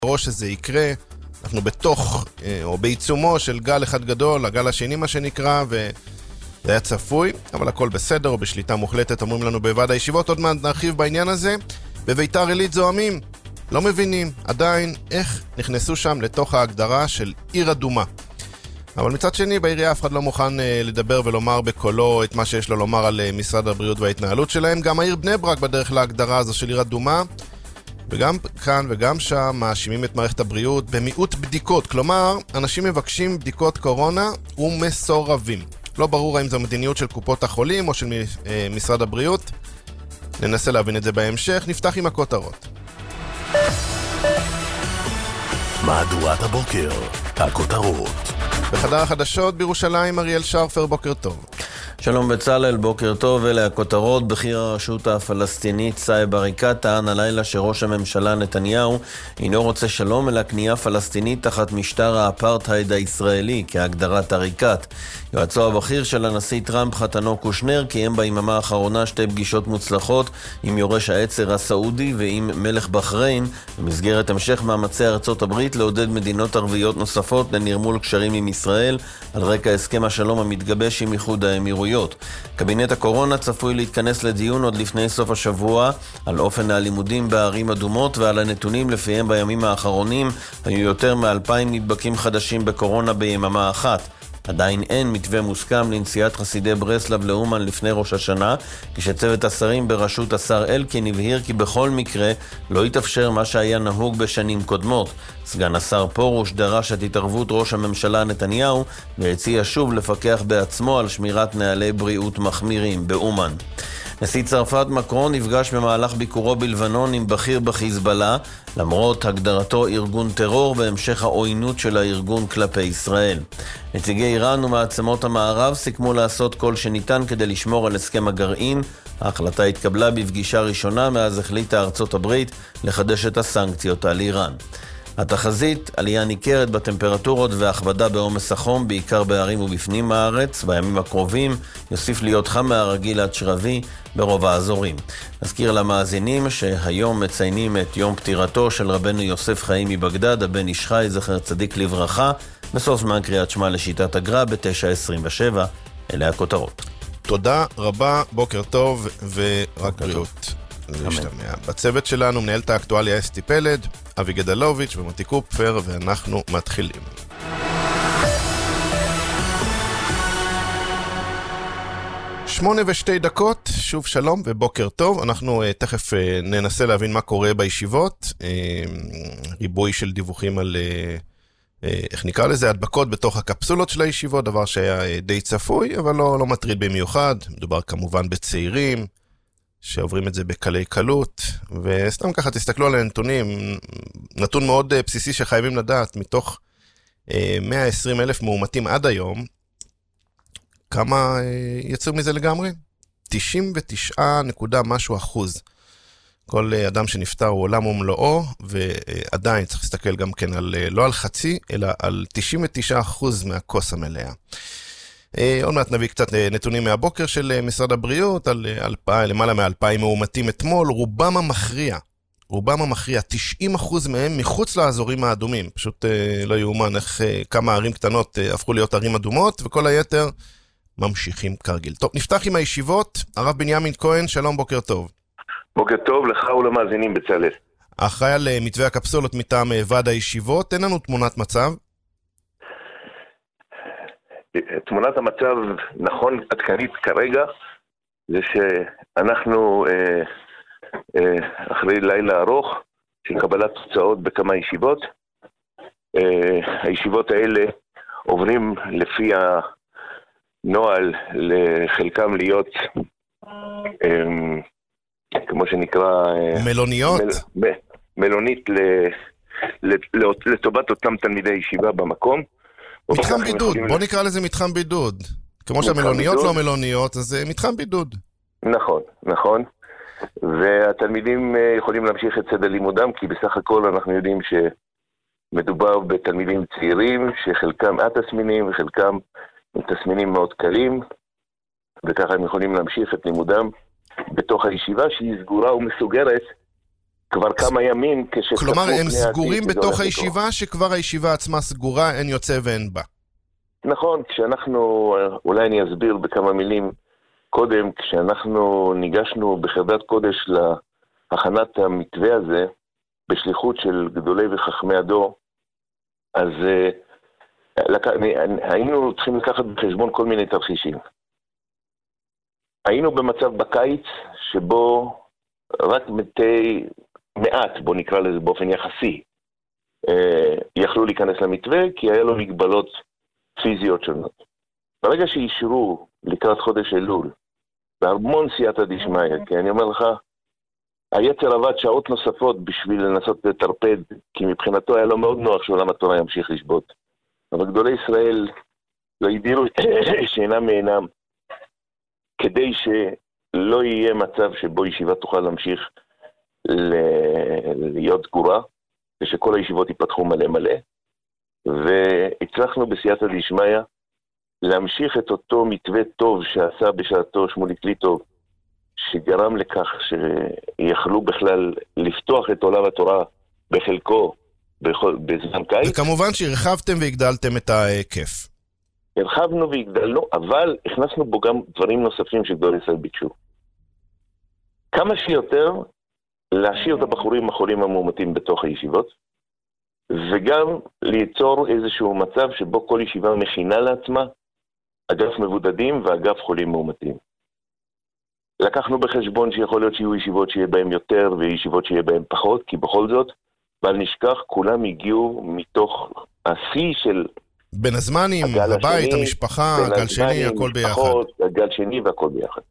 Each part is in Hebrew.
ראש שזה יקרה. אנחנו בתוך, או בעיצומו של גל אחד גדול, הגל השני מה שנקרא, וזה היה צפוי, אבל הכל בסדר, או בשליטה מוחלטת, אומרים לנו בוועד הישיבות. עוד מעט נרחיב בעניין הזה. בביתר עילית זוהמים, לא מבינים עדיין איך נכנסו שם לתוך ההגדרה של עיר אדומה. אבל מצד שני, בעירייה אף אחד לא מוכן לדבר ולומר בקולו את מה שיש לו לומר על משרד הבריאות וההתנהלות שלהם. גם העיר בני ברק בדרך להגדרה הזו של עיר אדומה, וגם כאן וגם שם מאשימים את מערכת הבריאות במיעוט בדיקות. כלומר, אנשים מבקשים בדיקות קורונה ומסורבים. לא ברור האם זו מדיניות של קופות החולים או של משרד הבריאות. ננסה להבין את זה בהמשך. נפתח עם הכותרות. מהדורת הבוקר, הכותרות. בחדר החדשות בירושלים, אריאל שרפר, בוקר טוב. שלום בצלאל, בוקר טוב. אלה הכותרות. בכיר הרשות הפלסטינית סאיב עריקאת טען הלילה שראש הממשלה נתניהו אינו רוצה שלום אלא כניעה פלסטינית תחת משטר האפרטהייד הישראלי כהגדרת עריקאת. יועצו הבכיר של הנשיא טראמפ חתנו קושנר קיים ביממה האחרונה שתי פגישות מוצלחות עם יורש העצר הסעודי ועם מלך בחריין במסגרת המשך מאמצי ארצות הברית לעודד מדינות ערביות נוספות לנרמול קשרים עם ישראל על רקע הסכם השלום המתגבש עם איחוד האמירויות. קבינט הקורונה צפוי להתכנס לדיון עוד לפני סוף השבוע על אופן הלימודים בערים אדומות ועל הנתונים לפיהם בימים האחרונים היו יותר מ-2,000 נדבקים חדשים בקורונה ביממה אחת. עדיין אין מתווה מוסכם לנסיעת חסידי ברסלב לאומן לפני ראש השנה, כשצוות השרים בראשות השר אלקין הבהיר כי בכל מקרה לא יתאפשר מה שהיה נהוג בשנים קודמות. סגן השר פורוש דרש את התערבות ראש הממשלה נתניהו והציע שוב לפקח בעצמו על שמירת נהלי בריאות מחמירים באומן. נשיא צרפת מקרון נפגש במהלך ביקורו בלבנון עם בכיר בחיזבאללה, למרות הגדרתו ארגון טרור והמשך העוינות של הארגון כלפי ישראל. נציגי איראן ומעצמות המערב סיכמו לעשות כל שניתן כדי לשמור על הסכם הגרעין. ההחלטה התקבלה בפגישה ראשונה מאז החליטה ארצות הברית לחדש את הסנקציות על איראן. התחזית, עלייה ניכרת בטמפרטורות והכבדה בעומס החום, בעיקר בערים ובפנים הארץ. בימים הקרובים יוסיף להיות חם מהרגיל עד שרבי ברוב האזורים. נזכיר למאזינים שהיום מציינים את יום פטירתו של רבנו יוסף חיים מבגדד, הבן איש חי, זכר צדיק לברכה, בסוף זמן קריאת שמע לשיטת הגר"א ב-9:27. אלה הכותרות. תודה רבה, בוקר טוב ורק בריאות. להשתמע. בצוות שלנו מנהלת האקטואליה אסתי פלד, אבי גדלוביץ' ומוטי קופפר, ואנחנו מתחילים. שמונה ושתי דקות, שוב שלום ובוקר טוב. אנחנו תכף ננסה להבין מה קורה בישיבות. ריבוי של דיווחים על, איך נקרא לזה, הדבקות בתוך הקפסולות של הישיבות, דבר שהיה די צפוי, אבל לא מטריד במיוחד. מדובר כמובן בצעירים, שעוברים את זה בקלי קלות, וסתם ככה תסתכלו על הנתונים, נתון מאוד בסיסי שחייבים לדעת, מתוך 120,000 מאומתים עד היום, כמה יצאו מזה לגמרי? 99.משהו%. כל אדם שנפטר הוא עולם ומלואו, ועדיין צריך להסתכל גם כן על, לא על חצי, אלא על 99% מהכוס המלאה. עוד מעט נביא קצת נתונים מהבוקר של משרד הבריאות, על למעלה מ-2,000 מאומתים אתמול, רובם המכריע, 90% מהם מחוץ לאזורים האדומים. פשוט לא יאומן איך כמה ערים קטנות הפכו להיות ערים אדומות, וכל היתר ממשיכים כרגיל. טוב, נפתח עם הישיבות. הרב בנימין כהן, שלום, בוקר טוב. בוקר טוב לך ולמאזינים בצלאל. אחראי על מתווה הקפסולות מטעם ועד הישיבות, תן לנו תמונת מצב. תמונת המצב נכון עדכנית כרגע זה שאנחנו אחרי לילה ארוך של קבלת תוצאות בכמה ישיבות. הישיבות האלה עוברים לפי הנוהל לחלקם להיות כמו שנקרא מלוניות? מלונית לטובת אותם תלמידי ישיבה במקום. מתחם בידוד, בוא נקרא לזה מתחם בידוד. כמו שהמלוניות לא מלוניות, אז זה מתחם בידוד. נכון. והתלמידים יכולים להמשיך את סדר לימודם, כי בסך הכל אנחנו יודעים שמדובר בתלמידים צעירים, שחלקם התסמינים וחלקם עם תסמינים מאוד קלים, וככה הם יכולים להמשיך את לימודם בתוך הישיבה שהיא סגורה ומסוגרת כבר כמה ימים כשצפו כלומר, פני הם העתיד סגורים שזה בתוך הולך הישיבה, שכבר הישיבה עצמה סגורה, אין יוצא ואין בא. נכון, כשאנחנו, אולי אני אסביר בכמה מילים קודם, כשאנחנו ניגשנו בחרדת קודש להכנת המתווה הזה, בשליחות של גדולי וחכמי הדור, אז היינו צריכים לקחת בחשבון כל מיני תרחישים. היינו במצב בקיץ שבו רק מעט, בוא נקרא לזה באופן יחסי, יכלו להיכנס למתווה, כי היה לו מגבלות פיזיות שונות. ברגע שאישרו לקראת חודש אלול, בהרמון סייעתא דשמיא, כי אני אומר לך, היצר עבד שעות נוספות בשביל לנסות לטרפד, כי מבחינתו היה לו מאוד נוח שעולם התורה ימשיך לשבות. אבל גדולי ישראל לא הדירו שאינם מעינם, כדי שלא יהיה מצב שבו ישיבה תוכל להמשיך להיות סגורה, ושכל הישיבות ייפתחו מלא מלא, והצלחנו בסייעתא דשמיא להמשיך את אותו מתווה טוב שעשה בשעתו שמוליק ליטוב, שגרם לכך שיכלו בכלל לפתוח את עולם התורה בחלקו בזמן קיץ. וכמובן שהרחבתם והגדלתם את ההיקף. הרחבנו והגדלנו, אבל הכנסנו בו גם דברים נוספים שגדולי ישראל ביקשו. כמה שיותר להשאיר את הבחורים החולים המאומתים בתוך הישיבות, וגם ליצור איזשהו מצב שבו כל ישיבה מכינה לעצמה אגף מבודדים ואגף חולים מאומתים. לקחנו בחשבון שיכול להיות שיהיו ישיבות שיהיה בהם יותר וישיבות שיהיה בהם פחות, כי בכל זאת, בל נשכח, כולם הגיעו מתוך השיא של בין הזמנים, הבית, המשפחה, הגל שני, הכל ביחד. הגל שני והכל ביחד.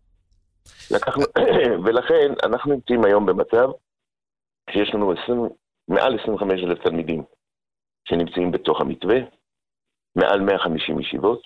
ולכן אנחנו נמצאים היום במצב שיש לנו מעל 25,000 תלמידים שנמצאים בתוך המתווה, מעל 150 ישיבות,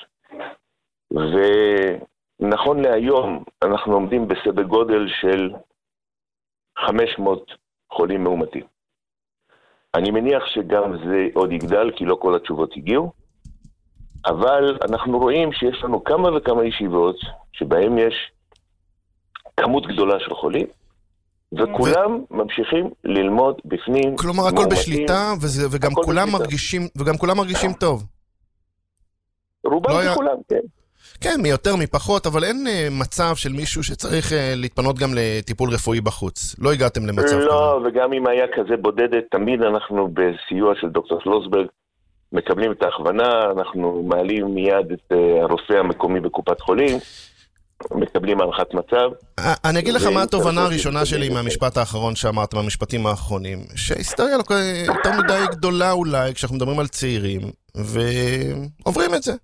ונכון להיום אנחנו עומדים בסדר גודל של 500 חולים מאומתים. אני מניח שגם זה עוד יגדל, כי לא כל התשובות הגיעו, אבל אנחנו רואים שיש לנו כמה וכמה ישיבות שבהם יש כמות גדולה של חולים, וכולם ממשיכים ללמוד בפנים. כלומר, הכל בשליטה, וגם כולם מרגישים טוב. רובם וכולם, כן. כן, מי יותר מפחות, אבל אין מצב של מישהו שצריך להתפנות גם לטיפול רפואי בחוץ. לא הגעתם למצב כזה. לא, וגם אם היה כזה בודדת, תמיד אנחנו בסיוע של דוקטור שלוסברג, מקבלים את ההכוונה, אנחנו מעלים מיד את הרופא המקומי בקופת חולים, מקבלים הערכת מצב. אני אגיד לך מה התובנה הראשונה שלי מהמשפט האחרון שאמרת, מהמשפטים האחרונים, שההיסטוריה יותר מדי גדולה אולי, כשאנחנו מדברים על צעירים, ועוברים את זה.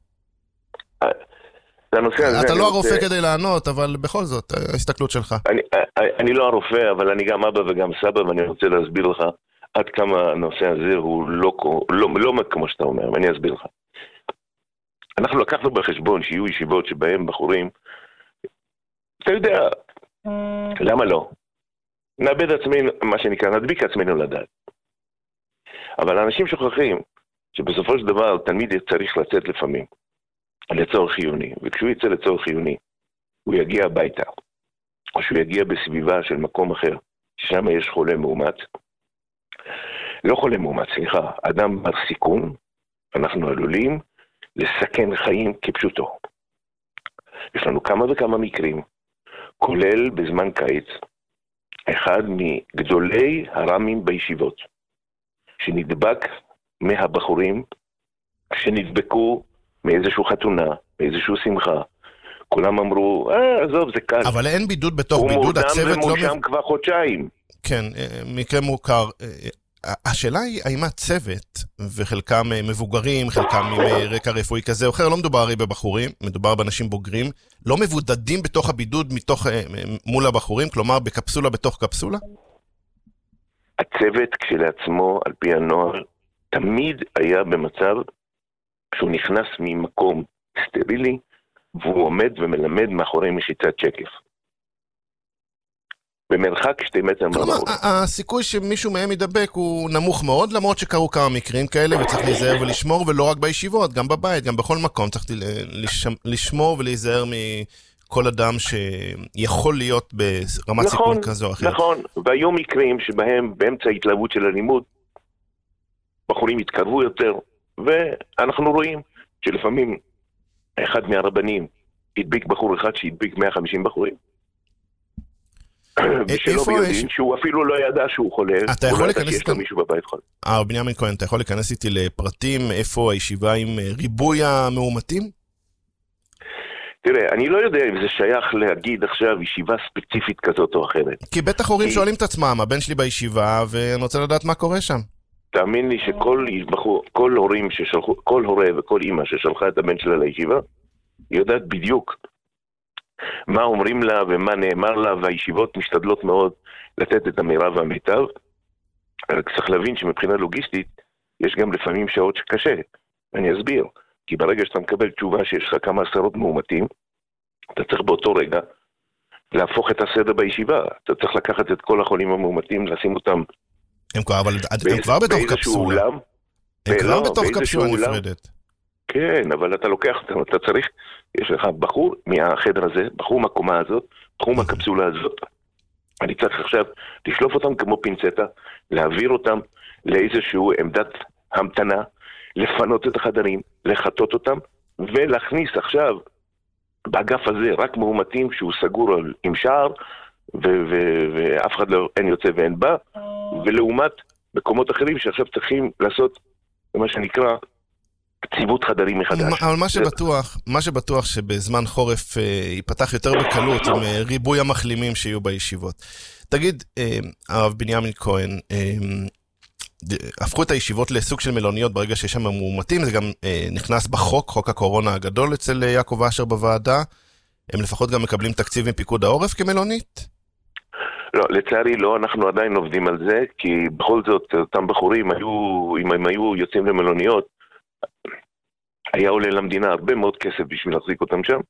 אתה לא הרופא כדי לענות, אבל בכל זאת, ההסתכלות שלך. אני לא הרופא, אבל אני גם אבא וגם סבא, ואני רוצה להסביר לך עד כמה הנושא הזה הוא לא כמו שאתה אומר, ואני אסביר לך. אנחנו לקחנו בחשבון שיהיו ישיבות שבהם בחורים, אתה יודע, למה לא? נאבד עצמנו, מה שנקרא, נדביק עצמנו לדעת. אבל האנשים שוכחים שבסופו של דבר תלמיד צריך לצאת לפעמים לצורך חיוני, וכשהוא יצא לצורך חיוני, הוא יגיע הביתה, או שהוא יגיע בסביבה של מקום אחר, ששם יש חולה מאומת, לא חולה מאומת, סליחה, אדם בר סיכון, אנחנו עלולים לסכן חיים כפשוטו. יש לנו כמה וכמה מקרים, כולל בזמן קיץ, אחד מגדולי הרמים בישיבות, שנדבק מהבחורים שנדבקו מאיזשהו חתונה, מאיזשהו שמחה. כולם אמרו, עזוב, זה קל. אבל אין בידוד בתוך בידוד, הצוות לא... הוא מורדם ומושם כבר חודשיים. כן, מקרה מוכר. השאלה היא, האם הצוות, וחלקם מבוגרים, חלקם עם רקע רפואי כזה או אחר, לא מדובר הרי בבחורים, מדובר באנשים בוגרים, לא מבודדים בתוך הבידוד מול הבחורים, כלומר בקפסולה בתוך קפסולה? הצוות כשלעצמו, על פי הנוהל, תמיד היה במצב שהוא נכנס ממקום סטרילי, והוא עומד ומלמד מאחורי מחיצת שקף. במרחק 2 מטר כלומר, הסיכוי שמישהו מהם ידבק הוא נמוך מאוד, למרות שקרו כמה מקרים כאלה, וצריך להיזהר ולשמור, ולא רק בישיבות, גם בבית, גם בכל מקום, צריך לשמור ולהיזהר כל אדם שיכול להיות ברמת סיכון כזו או אחרת. נכון, והיום מקרים שבהם באמצע ההתלהבות של הלימוד, בחורים התקרבו יותר, ואנחנו רואים שלפעמים אחד מהרבנים הדביק בחור אחד שהדביק 150 בחורים. ושלא ביודעים שהוא אפילו לא ידע שהוא חולה, הוא לא ידע שיש לו מישהו בבית חולה. בנימין כהן, אתה יכול להיכנס איתי לפרטים איפה הישיבה עם ריבוי המאומתים? תראה, אני לא יודע אם זה שייך להגיד עכשיו ישיבה ספציפית כזאת או אחרת. כי בטח הורים שואלים את עצמם, הבן שלי בישיבה, ואני רוצה לדעת מה קורה שם. תאמין לי כל הורים ששלחו, כל הורה וכל אמא ששלחה את הבן שלה לישיבה, יודעת בדיוק מה אומרים לה ומה נאמר לה, והישיבות משתדלות מאוד לתת את המירב והמיטב. צריך להבין שמבחינה לוגיסטית יש גם לפעמים שעות שקשה. אני אסביר. כי ברגע שאתה מקבל תשובה שיש לך כמה עשרות מאומתים, אתה צריך באותו רגע להפוך את הסדר בישיבה. אתה צריך לקחת את כל החולים המאומתים, לשים אותם הם כבר בתוך קפסולה. הם כבר בתוך קפסולה נפרדת. כן, אבל אתה לוקח אותם, אתה צריך, יש לך בחור מהחדר הזה, בחור מהקומה הזאת, בחור מהקפסולה הזאת. אני צריך עכשיו לשלוף אותם כמו פינצטה, להעביר אותם לאיזשהו עמדת המתנה, לפנות את החדרים, לחטות אותם, ולהכניס עכשיו באגף הזה רק מאומתים שהוא סגור עם שער, ואף אחד לא, אין יוצא ואין בא, ולעומת מקומות אחרים שעכשיו צריכים לעשות מה שנקרא ציוות חדרים מחדש. אבל מה שבטוח שבזמן חורף ייפתח יותר בקלות עם ריבוי המחלימים שיהיו בישיבות. תגיד, הרב בנימין כהן, הפכו את הישיבות לסוג של מלוניות ברגע שיש שם מאומתים, זה גם נכנס בחוק, חוק הקורונה הגדול אצל יעקב אשר בוועדה, הם לפחות גם מקבלים תקציב מפיקוד העורף כמלונית? לא, לצערי לא, אנחנו עדיין עובדים על זה, כי בכל זאת אותם בחורים אם הם היו יוצאים למלוניות, היה עולה למדינה הרבה מאוד כסף בשביל להחזיק אותם שם.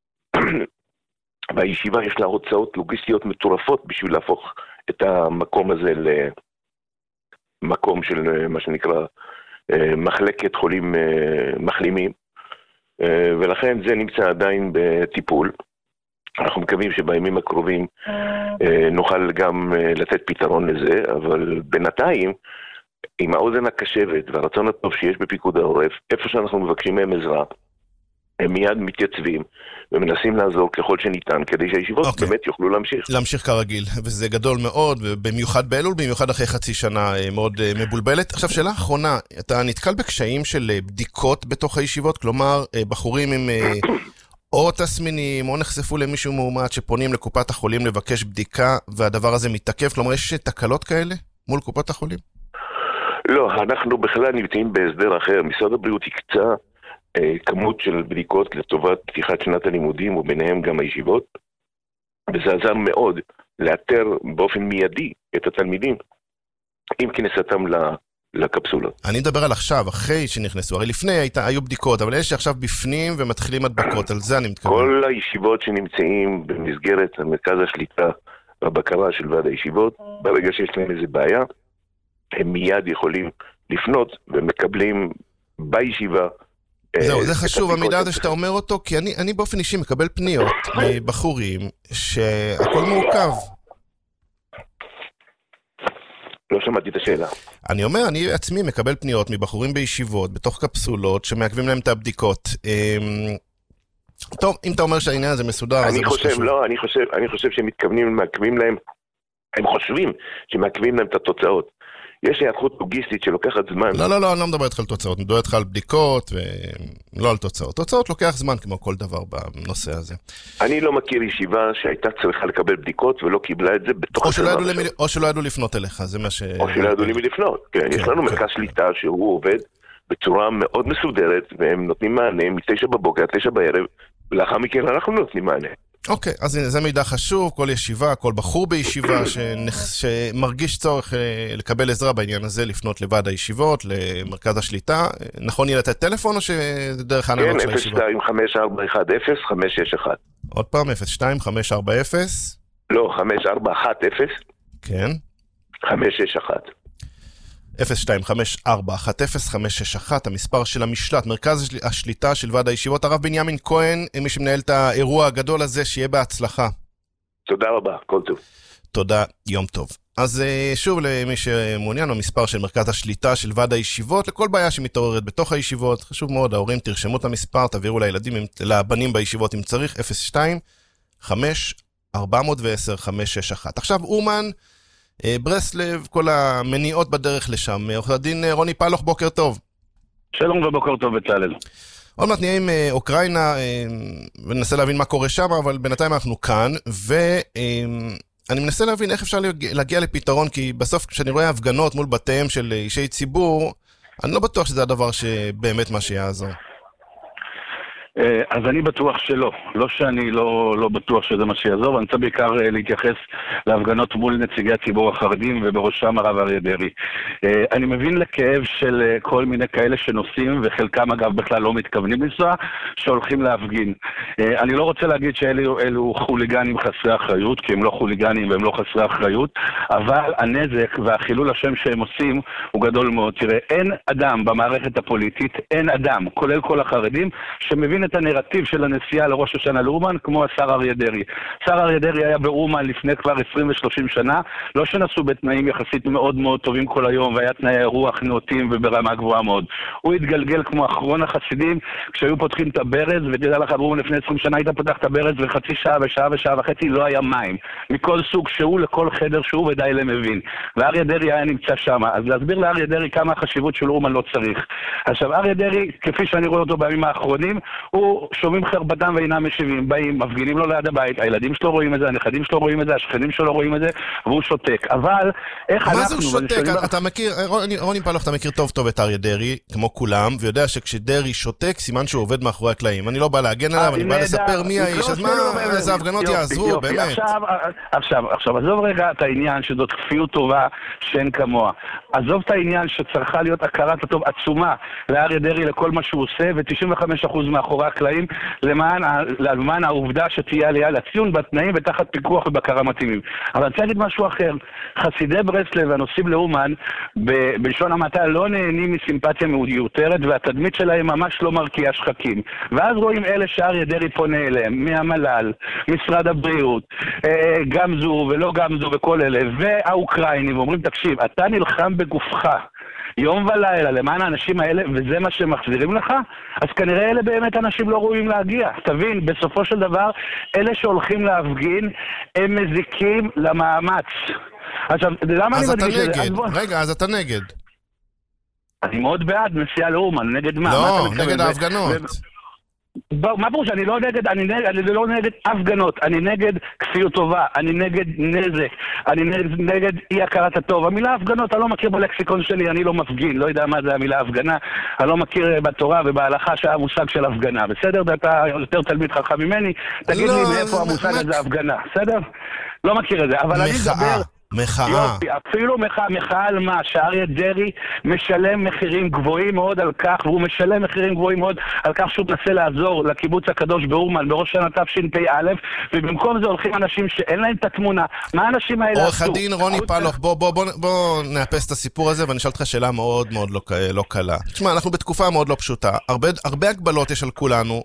והישיבה יש לה הוצאות לוגיסטיות מטורפות בשביל להפוך את המקום הזה למקום של מה שנקרא מחלקת חולים מחלימים, ולכן זה נמצא עדיין בטיפול. אנחנו מקווים שבימים הקרובים נוכל גם לתת פתרון לזה, אבל בינתיים, עם האוזן הקשבת והרצון הטוב שיש בפיקוד העורף, איפה שאנחנו מבקשים מהם עזרה, הם מיד מתייצבים ומנסים לעזור ככל שניתן, כדי שהישיבות באמת יוכלו להמשיך. להמשיך כרגיל, וזה גדול מאוד, במיוחד באלול, במיוחד אחרי חצי שנה מאוד מבולבלת. עכשיו, שאלה אחרונה, אתה נתקל בקשיים של בדיקות בתוך הישיבות? כלומר, בחורים עם או תסמינים, או נחשפו למישהו מאומת שפונים לקופת החולים לבקש בדיקה, והדבר הזה מתעכב? כלומר, יש תקלות כאלה מול קופת החולים? לא, אנחנו בכלל נמצאים בהסדר אחר. משרד הבריאות יקצה כמות של בדיקות לטובת פתיחת שנת הלימודים, וביניהם גם הישיבות, וזה עזר מאוד לאתר באופן מיידי את התלמידים עם כניסתם לקפסולות. אני מדבר על עכשיו, אחרי שנכנסו, הרי לפני היו בדיקות, אבל אלה שעכשיו בפנים ומתחילים הדבקות, על זה אני מתכוון. כל הישיבות שנמצאים במסגרת המרכז השליטה והבקרה של ועד הישיבות, ברגע שיש להם איזה בעיה, הם מיד יכולים לפנות ומקבלים בישיבה. זהו, זה חשוב, המידע הזה שאתה אומר אותו, כי אני באופן אישי מקבל פניות מבחורים שהכל מעוכב. לא שמעתי את השאלה. אני אומר, אני עצמי מקבל פניות מבחורים בישיבות, בתוך קפסולות, שמעכבים להם את הבדיקות. טוב, אם אתה אומר שהעניין הזה מסודר, אני חושב, לא, אני חושב שהם מתכוונים, מעכבים להם, הם חושבים שמעכבים להם את התוצאות. יש היערכות לוגיסטית שלוקחת זמן. לא, אני לא מדבר איתך על תוצאות, אני מדבר איתך על בדיקות ולא על תוצאות. תוצאות לוקח זמן כמו כל דבר בנושא הזה. אני לא מכיר ישיבה שהייתה צריכה לקבל בדיקות ולא קיבלה את זה בתוך השנה. או שלא ידעו לפנות אליך, זה מה ש... או שלא ידעו למי לפנות, כן. יש לנו מרכז שליטה שהוא עובד בצורה מאוד מסודרת, והם נותנים מענה מ-9 בבוקר עד 9 בערב, ולאחר מכן אנחנו נותנים מענה. אוקיי, אז זה מידע חשוב, כל ישיבה, כל בחור בישיבה שמרגיש צורך לקבל עזרה בעניין הזה, לפנות לוועד הישיבות, למרכז השליטה. נכון יהיה לתת טלפון או שזה דרך העננות של הישיבה? כן, 02-5410-561. עוד פעם, 02-540? לא, 5410. כן. 561. 025410561, המספר של המשלט, מרכז השליטה של ועד הישיבות. הרב בנימין כהן, מי שמנהל את האירוע הגדול הזה, שיהיה בהצלחה. תודה רבה, כל טוב. תודה, יום טוב. אז שוב למי שמעוניין, המספר של מרכז השליטה של ועד הישיבות, לכל בעיה שמתעוררת בתוך הישיבות, חשוב מאוד, ההורים תרשמו את המספר, תעבירו לילדים, לבנים בישיבות אם צריך, 02-5-410-561. עכשיו אומן, ברסלב, כל המניעות בדרך לשם. עורך הדין רוני פלוך, בוקר טוב. שלום ובוקר טוב בצלאל. עוד מעט נהיה עם אוקראינה, וננסה להבין מה קורה שם, אבל בינתיים אנחנו כאן, ואני מנסה להבין איך אפשר להגיע לפתרון, כי בסוף כשאני רואה הפגנות מול בתיהם של אישי ציבור, אני לא בטוח שזה הדבר שבאמת מה שיעזור. אז אני בטוח שלא. לא שאני לא בטוח שזה מה שיעזור, ואני רוצה בעיקר להתייחס להפגנות מול נציגי הציבור החרדים, ובראשם הרב אריה דרעי. אני מבין לכאב של כל מיני כאלה שנוסעים, וחלקם אגב בכלל לא מתכוונים לנסוע, שהולכים להפגין. אני לא רוצה להגיד שאלו חוליגנים חסרי אחריות, כי הם לא חוליגנים והם לא חסרי אחריות, אבל הנזק והחילול השם שהם עושים הוא גדול מאוד. תראה, אין אדם במערכת הפוליטית, אין אדם, כולל כל החרדים, שמבין את הנרטיב של הנסיעה לראש השנה לאומן, כמו השר אריה דרעי. שר אריה דרעי היה באומן לפני כבר 20 ו-30 שנה, לא שנסו בתנאים יחסית מאוד מאוד טובים כל היום, והיה תנאי רוח נאותים וברמה גבוהה מאוד. הוא התגלגל כמו אחרון החסידים, כשהיו פותחים את הברז, ותדע לך, באומן לפני 20 שנה היית פותח את הברז, וחצי שעה ושעה וחצי לא היה מים. מכל סוג שהוא, לכל חדר שהוא, ודי למבין. ואריה דרעי היה נמצא שם. אז להסביר לאריה דרעי כמה החשיבות של אומן לא צריך. עכשיו, אריה דרעי, כפי שאני רואה אותו בימים האחרונים, הוא שומעים חרבתם ואינם משיבים, באים, מפגינים לו ליד הבית, הילדים שלו רואים את זה, הנכדים שלו רואים את זה, השכנים שלו רואים את זה, והוא שותק. אבל איך אנחנו... מה זה הוא שותק? אתה מכיר, רוני פלוך, אתה מכיר טוב טוב את אריה דרעי, כמו כולם, ויודע שכשדרעי שותק, סימן שהוא עובד מאחורי הקלעים. אני לא בא להגן עליו, אני בא לספר מי האיש, אז מה, איזה הפגנות יעזרו, באמת. עכשיו, עזוב רגע את העניין שזאת כפיות טובה שאין כמוה. עזוב את העניין שצריכה להיות הכרת הטוב עצומה לאריה דרעי לכל מה שהוא עושה, ו-95% מאחורי הקלעים למען העובדה שתהיה עלייה לציון בתנאים ותחת פיקוח ובקרה מתאימים. אבל אני רוצה להגיד משהו אחר. חסידי ברסלב והנוסעים לאומן בלשון המעטה לא נהנים מסימפתיה מיותרת, והתדמית שלהם ממש לא מרקיעה שחקים. ואז רואים אלה שאריה דרעי פונה אליהם, מהמל"ל, משרד הבריאות, גם זו ולא גם זו וכל אלה, והאוקראינים, ואומרים, תקשיב, אתה נלחם בגופך יום ולילה למען האנשים האלה, וזה מה שמחזירים לך, אז כנראה אלה באמת אנשים לא ראויים להגיע. תבין, בסופו של דבר, אלה שהולכים להפגין, הם מזיקים למאמץ. עכשיו, למה אני מדגיש את זה? רגע, אז אתה נגד. אני מאוד בעד נסיעה לאומן, נגד מה? לא, נגד ההפגנות. מה פירוש? אני לא נגד הפגנות, אני נגד כפיות טובה, אני נגד נזק, אני נגד אי הכרת הטוב. המילה הפגנות, אני לא מכיר בלקסיקון שלי, אני לא מפגין, לא יודע מה זה המילה הפגנה, אני לא מכיר בתורה ובהלכה שהיה מושג של הפגנה, בסדר? אתה יותר תלמיד חכם ממני, תגיד לי מאיפה המושג הזה הפגנה, בסדר? לא מכיר את זה, אבל אני מדבר... מחאה. יופי, אפילו מחאה על מה? שאריה דרעי משלם מחירים גבוהים מאוד על כך, והוא משלם מחירים גבוהים מאוד על כך שהוא מנסה לעזור לקיבוץ הקדוש באומן בראש שנה תשפ"א, ובמקום זה הולכים אנשים שאין להם את התמונה. מה האנשים האלה עשו? עורך הדין רוני פלוך, בוא נאפס את הסיפור הזה, ואני אשאל אותך שאלה מאוד מאוד לא קלה. תשמע, אנחנו בתקופה מאוד לא פשוטה. הרבה הגבלות יש על כולנו.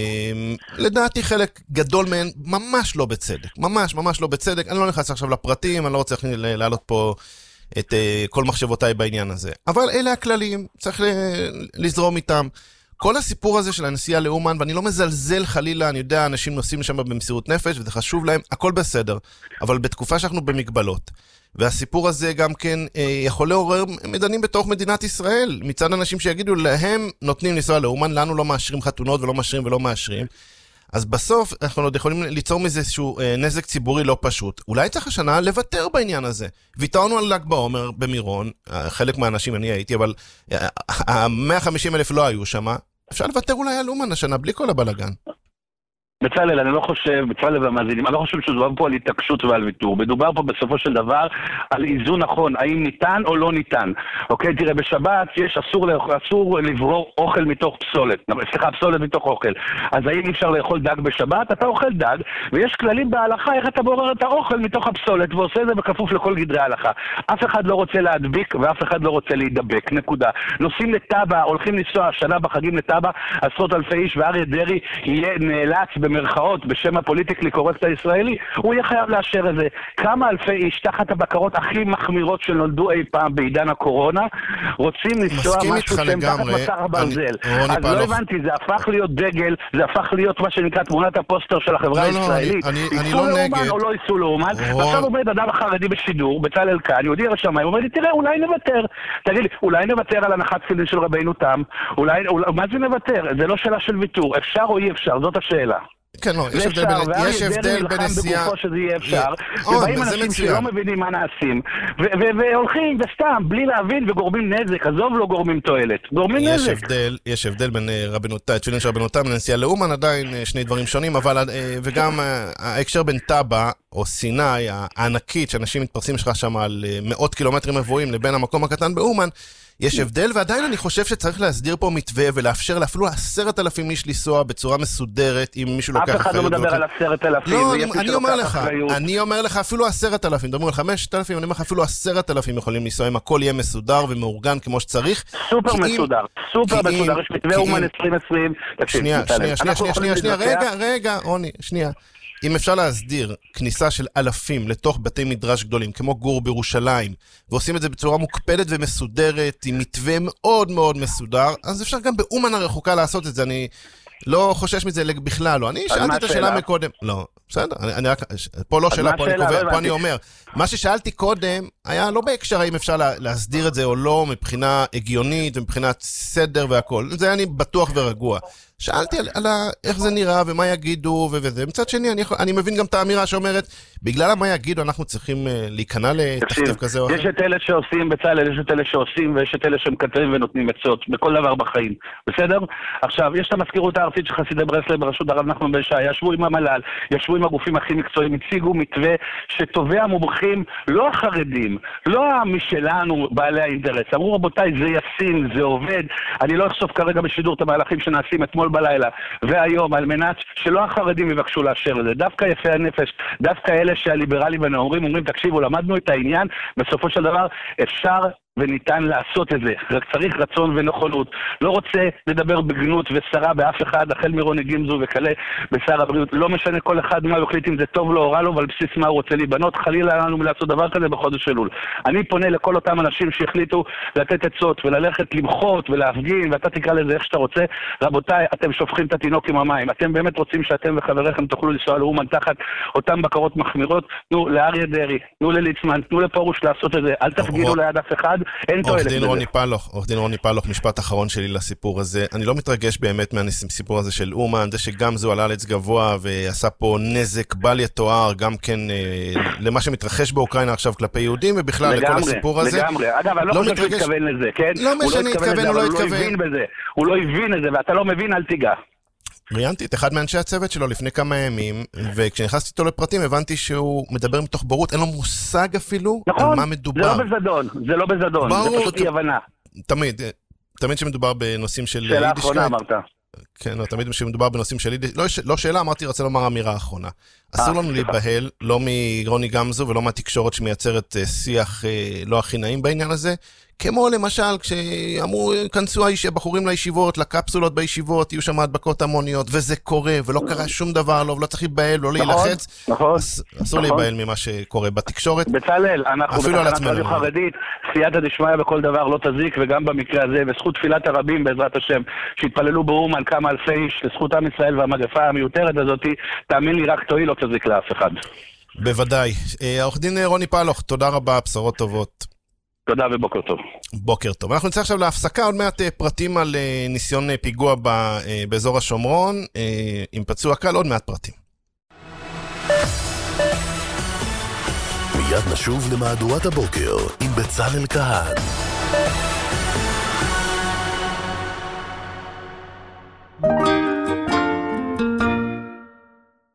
לדעתי חלק גדול מהן ממש לא בצדק. ממש לא בצדק. אני לא נכנס עכשיו לפרטים, אני לא רוצה להעלות פה את כל מחשבותיי בעניין הזה. אבל אלה הכללים, צריך לזרום איתם. כל הסיפור הזה של הנסיעה לאומן, ואני לא מזלזל חלילה, אני יודע, אנשים נוסעים שם במסירות נפש, וזה חשוב להם, הכל בסדר. אבל בתקופה שאנחנו במגבלות, והסיפור הזה גם כן יכול לעורר מדנים בתוך מדינת ישראל, מצד אנשים שיגידו, להם נותנים לנסוע לאומן, לנו לא מאשרים חתונות ולא מאשרים ולא מאשרים. אז בסוף אנחנו עוד יכולים ליצור מזה איזשהו נזק ציבורי לא פשוט. אולי צריך השנה לוותר בעניין הזה. ויתרנו על ל"ג בעומר במירון, חלק מהאנשים אני הייתי, אבל 150,000 לא היו שם. אפשר לוותר אולי על אומן השנה, בלי כל הבלגן. בצלאל, אני לא חושב, בצלאל והמאזינים, אני לא חושב שדובר פה על התעקשות ועל ויתור. מדובר פה בסופו של דבר על איזון נכון, האם ניתן או לא ניתן. אוקיי, תראה, בשבת אסור לברור אוכל מתוך פסולת. סליחה, פסולת מתוך אוכל. אז האם אפשר לאכול דג בשבת? אתה אוכל דג, ויש כללים בהלכה איך אתה בורר את האוכל מתוך הפסולת, ועושה את זה בכפוף לכל גדרי ההלכה. אף אחד לא רוצה להדביק, ואף אחד לא רוצה להידבק, נקודה. נוסעים לטאבה, הולכים לנסוע השנה בחגים לטאבה, עשרות אלפי איש, ואריה דרעי יהיה נאלץ במרכאות בשם הפוליטיקלי קורקט הישראלי, הוא יהיה חייב לאשר את זה. כמה אלפי איש תחת הבקרות הכי מחמירות שנולדו אי פעם בעידן הקורונה, רוצים לנסוע משהו שהם תחת מסך הברזל. אז לא הבנתי, זה הפך להיות דגל, זה הפך להיות מה שנקרא תמונת הפוסטר של החברה הישראלית. ייסו לאומן או לא ייסו לאומן, ועכשיו עובד אדם החרדי בשידור, בצלאל כאן, יהודי רשמיים, אומר לי, תראה, אולי נוותר. תגיד לי, אולי נוותר על הנחת תפילין של רבינו תם? מה זה נוותר? זה לא שאלה של ויתור, אפשר או אי אפשר, זאת השאלה. כן, לא, יש הבדל בין נסיעה... שזה יהיה אפשר, ובאים אנשים שלא מבינים מה נעשים, והולכים וסתם, בלי להבין, וגורמים נזק, עזוב לא גורמים תועלת, גורמים נזק. יש הבדל בין תפילין של רבנו תם לנסיעה לאומן, עדיין שני דברים שונים, אבל וגם ההקשר בין טאבה, או סיני, הענקית, שאנשים מתפרסים שלך שם על מאות קילומטרים מבואים, לבין המקום הקטן באומן, יש הבדל, ועדיין אני חושב שצריך להסדיר פה מתווה ולאפשר לאפילו 10,000 איש לנסוע בצורה מסודרת, אם מישהו לוקח אחריות. אף אחד לא מדבר על 10,000. לא, אני אומר לך, אפילו 10,000, מדברים על 5,000, אני אומר לך, אפילו 10,000 יכולים לנסוע, אם הכל יהיה מסודר ומאורגן כמו שצריך. סופר מסודר, יש מתווה אומן 2020. שנייה, רגע, רוני, שנייה. אם אפשר להסדיר כניסה של אלפים לתוך בתי מדרש גדולים, כמו גור בירושלים, ועושים את זה בצורה מוקפדת ומסודרת, עם מתווה מאוד מאוד מסודר, אז אפשר גם באומן הרחוקה לעשות את זה. אני לא חושש מזה בכלל, לא. אני שאלתי את השאלה מקודם. לא, בסדר, פה לא שאלה, פה אני אומר. מה ששאלתי קודם היה לא בהקשר האם אפשר להסדיר את זה או לא, מבחינה הגיונית ומבחינת סדר והכל. זה אני בטוח ורגוע. שאלתי על איך זה נראה ומה יגידו וזה. מצד שני, אני מבין גם את האמירה שאומרת, בגלל מה יגידו אנחנו צריכים להיכנע לתכתב כזה או אחר. יש את אלה שעושים בצלאל, יש את אלה שעושים ויש את אלה שמקטרים ונותנים עצות בכל דבר בחיים. בסדר? עכשיו, יש את המזכירות הארצית של חסידי ברסלב בראשות הרב נחמן בן שי, ישבו עם המל"ל, ישבו עם הגופים הכי מקצועיים, הציגו מתווה שטובי המומחים, לא החרדים, לא משלנו בעלי האינטרס. אמרו רבותיי, זה ישים, זה עובד. אני לא אחשוף כרגע בשידור את המהלכים שנעשים אתמול בלילה והיום, על מנת שלא החרדים יבקשו לאשר את זה. דווקא יפי הנפש, דווקא אלה שהליברלים והנאורים אומרים, תקשיבו, למדנו את העניין, בסופו של דבר אפשר וניתן לעשות את זה. רק צריך רצון ונכונות. לא רוצה לדבר בגנות ושרה באף אחד, החל מרוני גמזו וכלה בשר הבריאות. לא משנה כל אחד מה יחליט אם זה טוב לו או רע לו, ועל בסיס מה הוא רוצה להיבנות. חלילה לנו מלעשות דבר כזה בחודש אלול. אני פונה לכל אותם אנשים שהחליטו לתת עצות וללכת למחות ולהפגין, ואתה תקרא לזה איך שאתה רוצה. רבותיי, אתם שופכים את התינוק עם המים. אתם באמת רוצים שאתם וחבריכם תוכלו לנסוע לאומן תחת אותם בקרות מחמירות. תנו לאריה דרעי, תנו לליצמן, תנו לפרוש לעשות את זה. אל תפגינו ליד אף אחד. עורך דין רוני פלוך, משפט אחרון שלי לסיפור הזה. אני לא מתרגש באמת מהסיפור הזה של אומן, זה שגם זו עלה על עץ גבוה ועשה פה נזק בל יתואר, גם כן למה שמתרחש באוקראינה עכשיו כלפי יהודים, ובכלל לכל הסיפור הזה. לגמרי, אגב, אני לא חושב שהוא התכוון לזה, כן? לא משנה, התכוון או לא התכוון. הוא לא הבין את זה, ואתה לא מבין, אל תיגע. ראיינתי את אחד מאנשי הצוות שלו לפני כמה ימים, וכשנכנסתי איתו לפרטים הבנתי שהוא מדבר מתוך בורות, אין לו מושג אפילו על מה מדובר. זה לא בזדון, זה פשוט אי הבנה. תמיד שמדובר בנושאים של שאלה האחרונה אמרת. כן, תמיד שמדובר בנושאים של יידישקייט, לא שאלה, אמרתי, רוצה לומר אמירה האחרונה. אסור לנו להיבהל, לא מרוני גמזו ולא מהתקשורת שמייצרת שיח לא הכי נעים בעניין הזה, כמו למשל כשאמרו, כנסו הבחורים לישיבות, לקפסולות בישיבות, יהיו שם הדבקות המוניות, וזה קורה, ולא קרה שום דבר, לא צריך להיבהל, לא להילחץ. אסור להיבהל ממה שקורה בתקשורת. בצלאל, אנחנו בתחנת רדיו חרדית, סייעתא דשמיא בכל דבר לא תזיק, וגם במקרה הזה, וזכות תפילת הרבים בעזרת השם, שהתפללו באומן כמה אלפי איש, לזכות עם ישראל והמגפה המיותרת הזאת, תאמין לי, רק תועיל לא תזיק לאף אחד. בוודאי. עורך דין רוני פלוך, תודה רבה, בשורות טובות. תודה ובוקר טוב. בוקר טוב. אנחנו נצא עכשיו להפסקה, עוד מעט פרטים על ניסיון פיגוע באזור השומרון, עם פצוע קל, עוד מעט פרטים. מיד נשוב למהדורת הבוקר עם בצלאל כהן.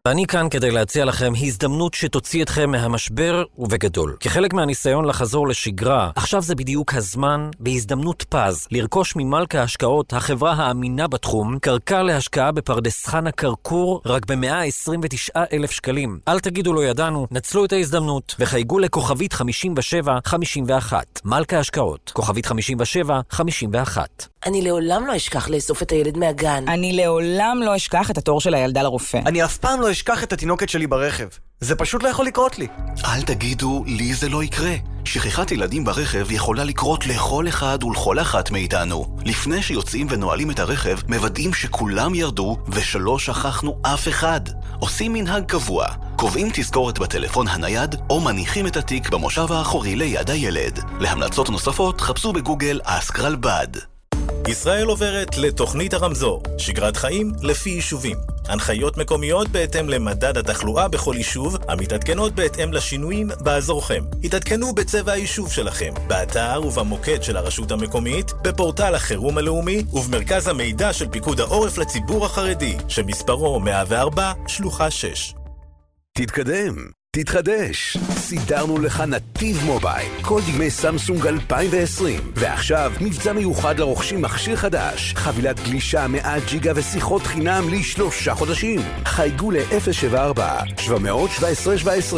אני כאן כדי להציע לכם הזדמנות שתוציא אתכם מהמשבר ובגדול. כחלק מהניסיון לחזור לשגרה, עכשיו זה בדיוק הזמן, בהזדמנות פז, לרכוש ממלכה ההשקעות, החברה האמינה בתחום, קרקע להשקעה בפרדס חנה קרקור, רק ב-129,000 שקלים. אל תגידו לא ידענו, נצלו את ההזדמנות, וחייגו לכוכבית 5751. מלכה ההשקעות, כוכבית 5751. אני לעולם לא אשכח לאסוף את הילד מהגן. אני לעולם לא אשכח את התור של הילדה לרופא. אני אף פעם לא אשכח את התינוקת שלי ברכב. זה פשוט לא יכול לקרות לי. אל תגידו, לי זה לא יקרה. שכחת ילדים ברכב יכולה לקרות לכל אחד ולכל אחת מאיתנו. לפני שיוצאים ונועלים את הרכב, מוודאים שכולם ירדו ושלא שכחנו אף אחד. עושים מנהג קבוע. קובעים תזכורת בטלפון הנייד או מניחים את התיק במושב האחורי ליד הילד. להמלצות נוספות חפשו בגוגל אסק רלב"ד. ישראל עוברת לתוכנית הרמזור, שגרת חיים לפי יישובים. הנחיות מקומיות בהתאם למדד התחלואה בכל יישוב, המתעדכנות בהתאם לשינויים באזורכם. התעדכנו בצבע היישוב שלכם, באתר ובמוקד של הרשות המקומית, בפורטל החירום הלאומי ובמרכז המידע של פיקוד העורף לציבור החרדי, שמספרו 104 שלוחה 6. תתקדם, תתחדש. סידרנו לך נתיב מובייל, כל דגמי סמסונג 2020. ועכשיו, מבצע מיוחד לרוכשים מכשיר חדש. חבילת גלישה 100 ג'יגה ושיחות חינם ל3 חודשים. חייגו ל-074-717-17.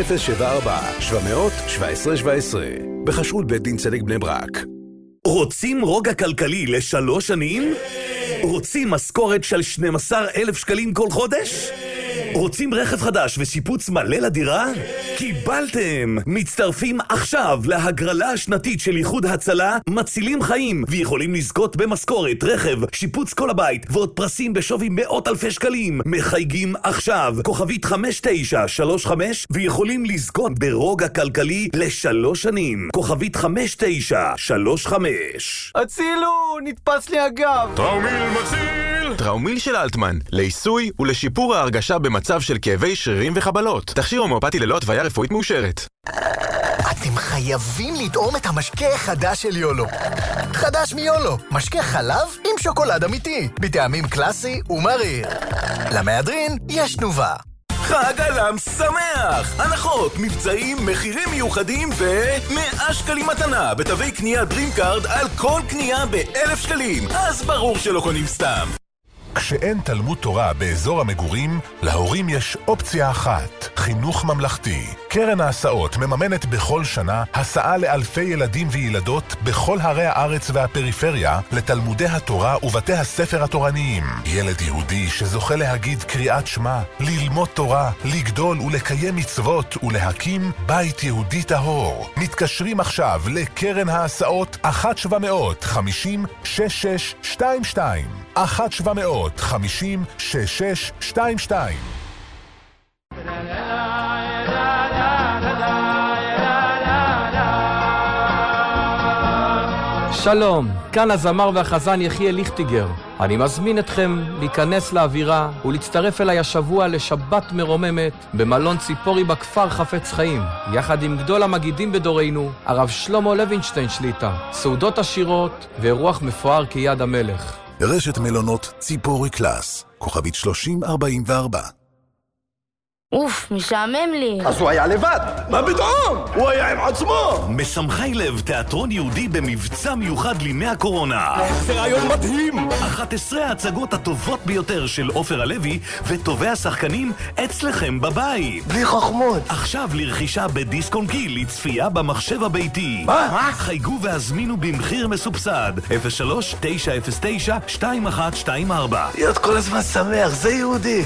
074-717-17. בחשרות בית דין צדק בני ברק. רוצים רוגע כלכלי ל3 שנים? רוצים משכורת של 12,000 שקלים כל חודש? רוצים רכב חדש ושיפוץ מלא לדירה? קיבלתם! מצטרפים עכשיו להגרלה השנתית של איחוד הצלה, מצילים חיים, ויכולים לזכות במשכורת, רכב, שיפוץ כל הבית, ועוד פרסים בשווי מאות אלפי שקלים. מחייגים עכשיו, כוכבית 5935, ויכולים לזכות ברוגע כלכלי ל3 שנים. כוכבית 5935. הצילו! נתפס לי הגב! טראומיל מציל! טראומיל של אלטמן, לעיסוי ולשיפור ההרגשה במצב של כאבי שרירים וחבלות. תכשיר הומאופתי ללא התוויה רפואית מאושרת. אתם חייבים לטעום את המשקה החדש של יולו. חדש מיולו, משקה חלב עם שוקולד אמיתי, בטעמים קלאסי ומריר. למהדרין יש תנובה. חג הלם שמח! הנחות, מבצעים, מחירים מיוחדים ו100 שקלים מתנה בתווי קנייה דרימקארד על כל קנייה ב1,000 שקלים. אז ברור שלא קונים סתם. כשאין תלמוד תורה באזור המגורים, להורים יש אופציה אחת, חינוך ממלכתי. קרן ההסעות מממנת בכל שנה הסעה לאלפי ילדים וילדות בכל ערי הארץ והפריפריה לתלמודי התורה ובתי הספר התורניים. ילד יהודי שזוכה להגיד קריאת שמע, ללמוד תורה, לגדול ולקיים מצוות ולהקים בית יהודי טהור. מתקשרים עכשיו לקרן ההסעות 1-750-6622 1-750-6622. שלום, כאן הזמר והחזן יחיאל ליכטיגר. אני מזמין אתכם להיכנס לאווירה ולהצטרף אליי השבוע לשבת מרוממת במלון ציפורי בכפר חפץ חיים, יחד עם גדול המגידים בדורנו, הרב שלמה לוינשטיין שליטה, סעודות עשירות ואירוח מפואר כיד המלך. רשת מלונות ציפורי קלאס, כוכבית 3044. אוף, משעמם לי. אז הוא היה לבד. מה פתאום? הוא היה עם עצמו. משמחי לב, תיאטרון יהודי במבצע מיוחד לימי הקורונה. זה רעיון מדהים. 11 ההצגות הטובות ביותר של עופר הלוי וטובי השחקנים אצלכם בבית. בלי חוכמות. עכשיו לרכישה בדיסקון קיל לצפייה במחשב הביתי. מה? חייגו והזמינו במחיר מסובסד. 03-909-2124. להיות כל הזמן שמח, זה יהודי.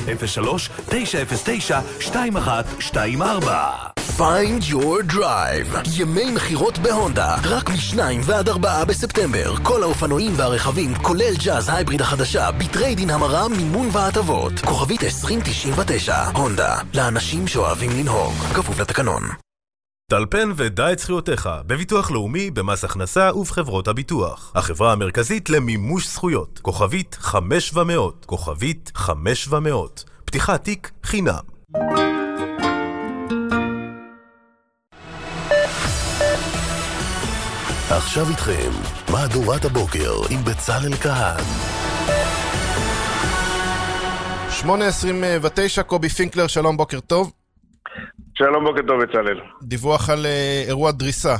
03-909-2124. Find your drive. ימי מחירות בהונדה. רק מ2 ועד 4 בספטמבר. כל האופנועים והרכבים, כולל ג'אז הייבריד החדשה, בטריידין המרה, מימון והטבות. כוכבית 2099. הונדה. לאנשים שאוהבים לנהוג. כפוף לתקנון. טלפן ודע את זכויותיך בביטוח לאומי, במס הכנסה ובחברות הביטוח. החברה המרכזית למימוש זכויות. כוכבית 5700. כוכבית 5700. פתיחת תיק חינם. עכשיו איתכם, מהדורת הבוקר עם בצלאל כהן. 8:29, קובי פינקלר, שלום, בוקר טוב. שלום, בוקר טוב, בצלאל. דיווח על אירוע דריסה.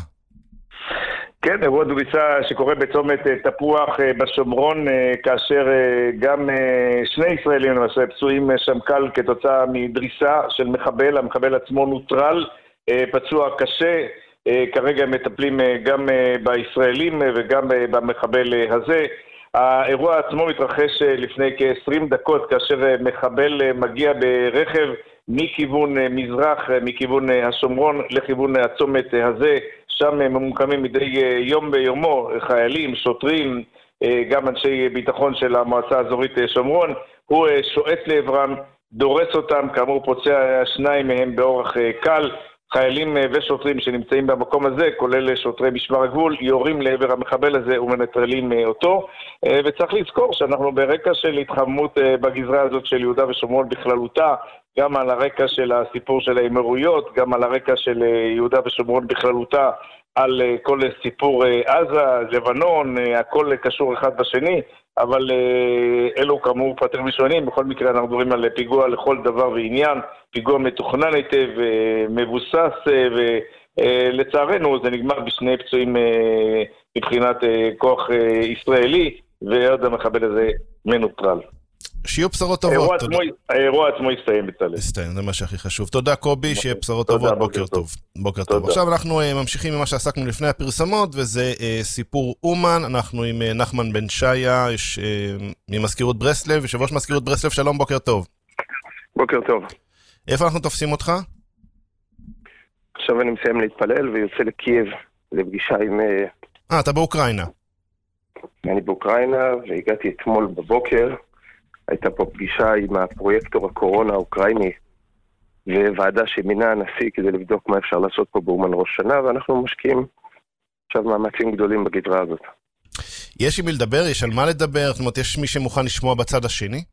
כן, אירוע דריסה שקורה בצומת תפוח בשומרון, כאשר גם שני ישראלים למעשה פצועים שם קל כתוצאה מדריסה של מחבל, המחבל עצמו נוטרל, פצוע קשה, כרגע מטפלים גם בישראלים וגם במחבל הזה. האירוע עצמו מתרחש לפני כ-20 דקות, כאשר מחבל מגיע ברכב מכיוון מזרח, מכיוון השומרון לכיוון הצומת הזה. שם ממוקמים מדי יום ביומו חיילים, שוטרים, גם אנשי ביטחון של המועצה האזורית שומרון. הוא שועט לעברם, דורס אותם, כאמור פוצע שניים מהם באורח קל. חיילים ושוטרים שנמצאים במקום הזה, כולל שוטרי משמר הגבול, יורים לעבר המחבל הזה ומנטרלים אותו. וצריך לזכור שאנחנו ברקע של התחממות בגזרה הזאת של יהודה ושומרון בכללותה, גם על הרקע של הסיפור של האמירויות, גם על הרקע של יהודה ושומרון בכללותה, על כל סיפור עזה, לבנון, הכל קשור אחד בשני, אבל אלו כאמור פרטים ראשונים. בכל מקרה אנחנו מדברים על פיגוע לכל דבר ועניין, פיגוע מתוכנן היטב, מבוסס, ולצערנו זה נגמר בשני פצועים מבחינת כוח ישראלי, ועוד המחבל הזה מנוטרל. שיהיו בשורות טובות. האירוע עצמו יסתיים, בצלאל. יסתיים, זה מה שהכי חשוב. תודה קובי, שיהיה בשורות טובות, בוקר טוב. בוקר טוב. עכשיו אנחנו ממשיכים ממה שעסקנו לפני הפרסמות, וזה סיפור אומן. אנחנו עם נחמן בן שיה, ממזכירות ברסלב, יושב ראש מזכירות ברסלב, שלום, בוקר טוב. בוקר טוב. איפה אנחנו תופסים אותך? עכשיו אני מסיים להתפלל ויוצא לקייב, לפגישה עם... אתה באוקראינה. אני באוקראינה, והגעתי אתמול בבוקר. הייתה פה פגישה עם הפרויקטור הקורונה האוקראיני וועדה שמינה הנשיא כדי לבדוק מה אפשר לעשות פה באומן ראש שנה, ואנחנו משקיעים עכשיו מאמצים גדולים בגזרה הזאת. יש עם מי לדבר? יש על מה לדבר? זאת אומרת, יש מי שמוכן לשמוע בצד השני?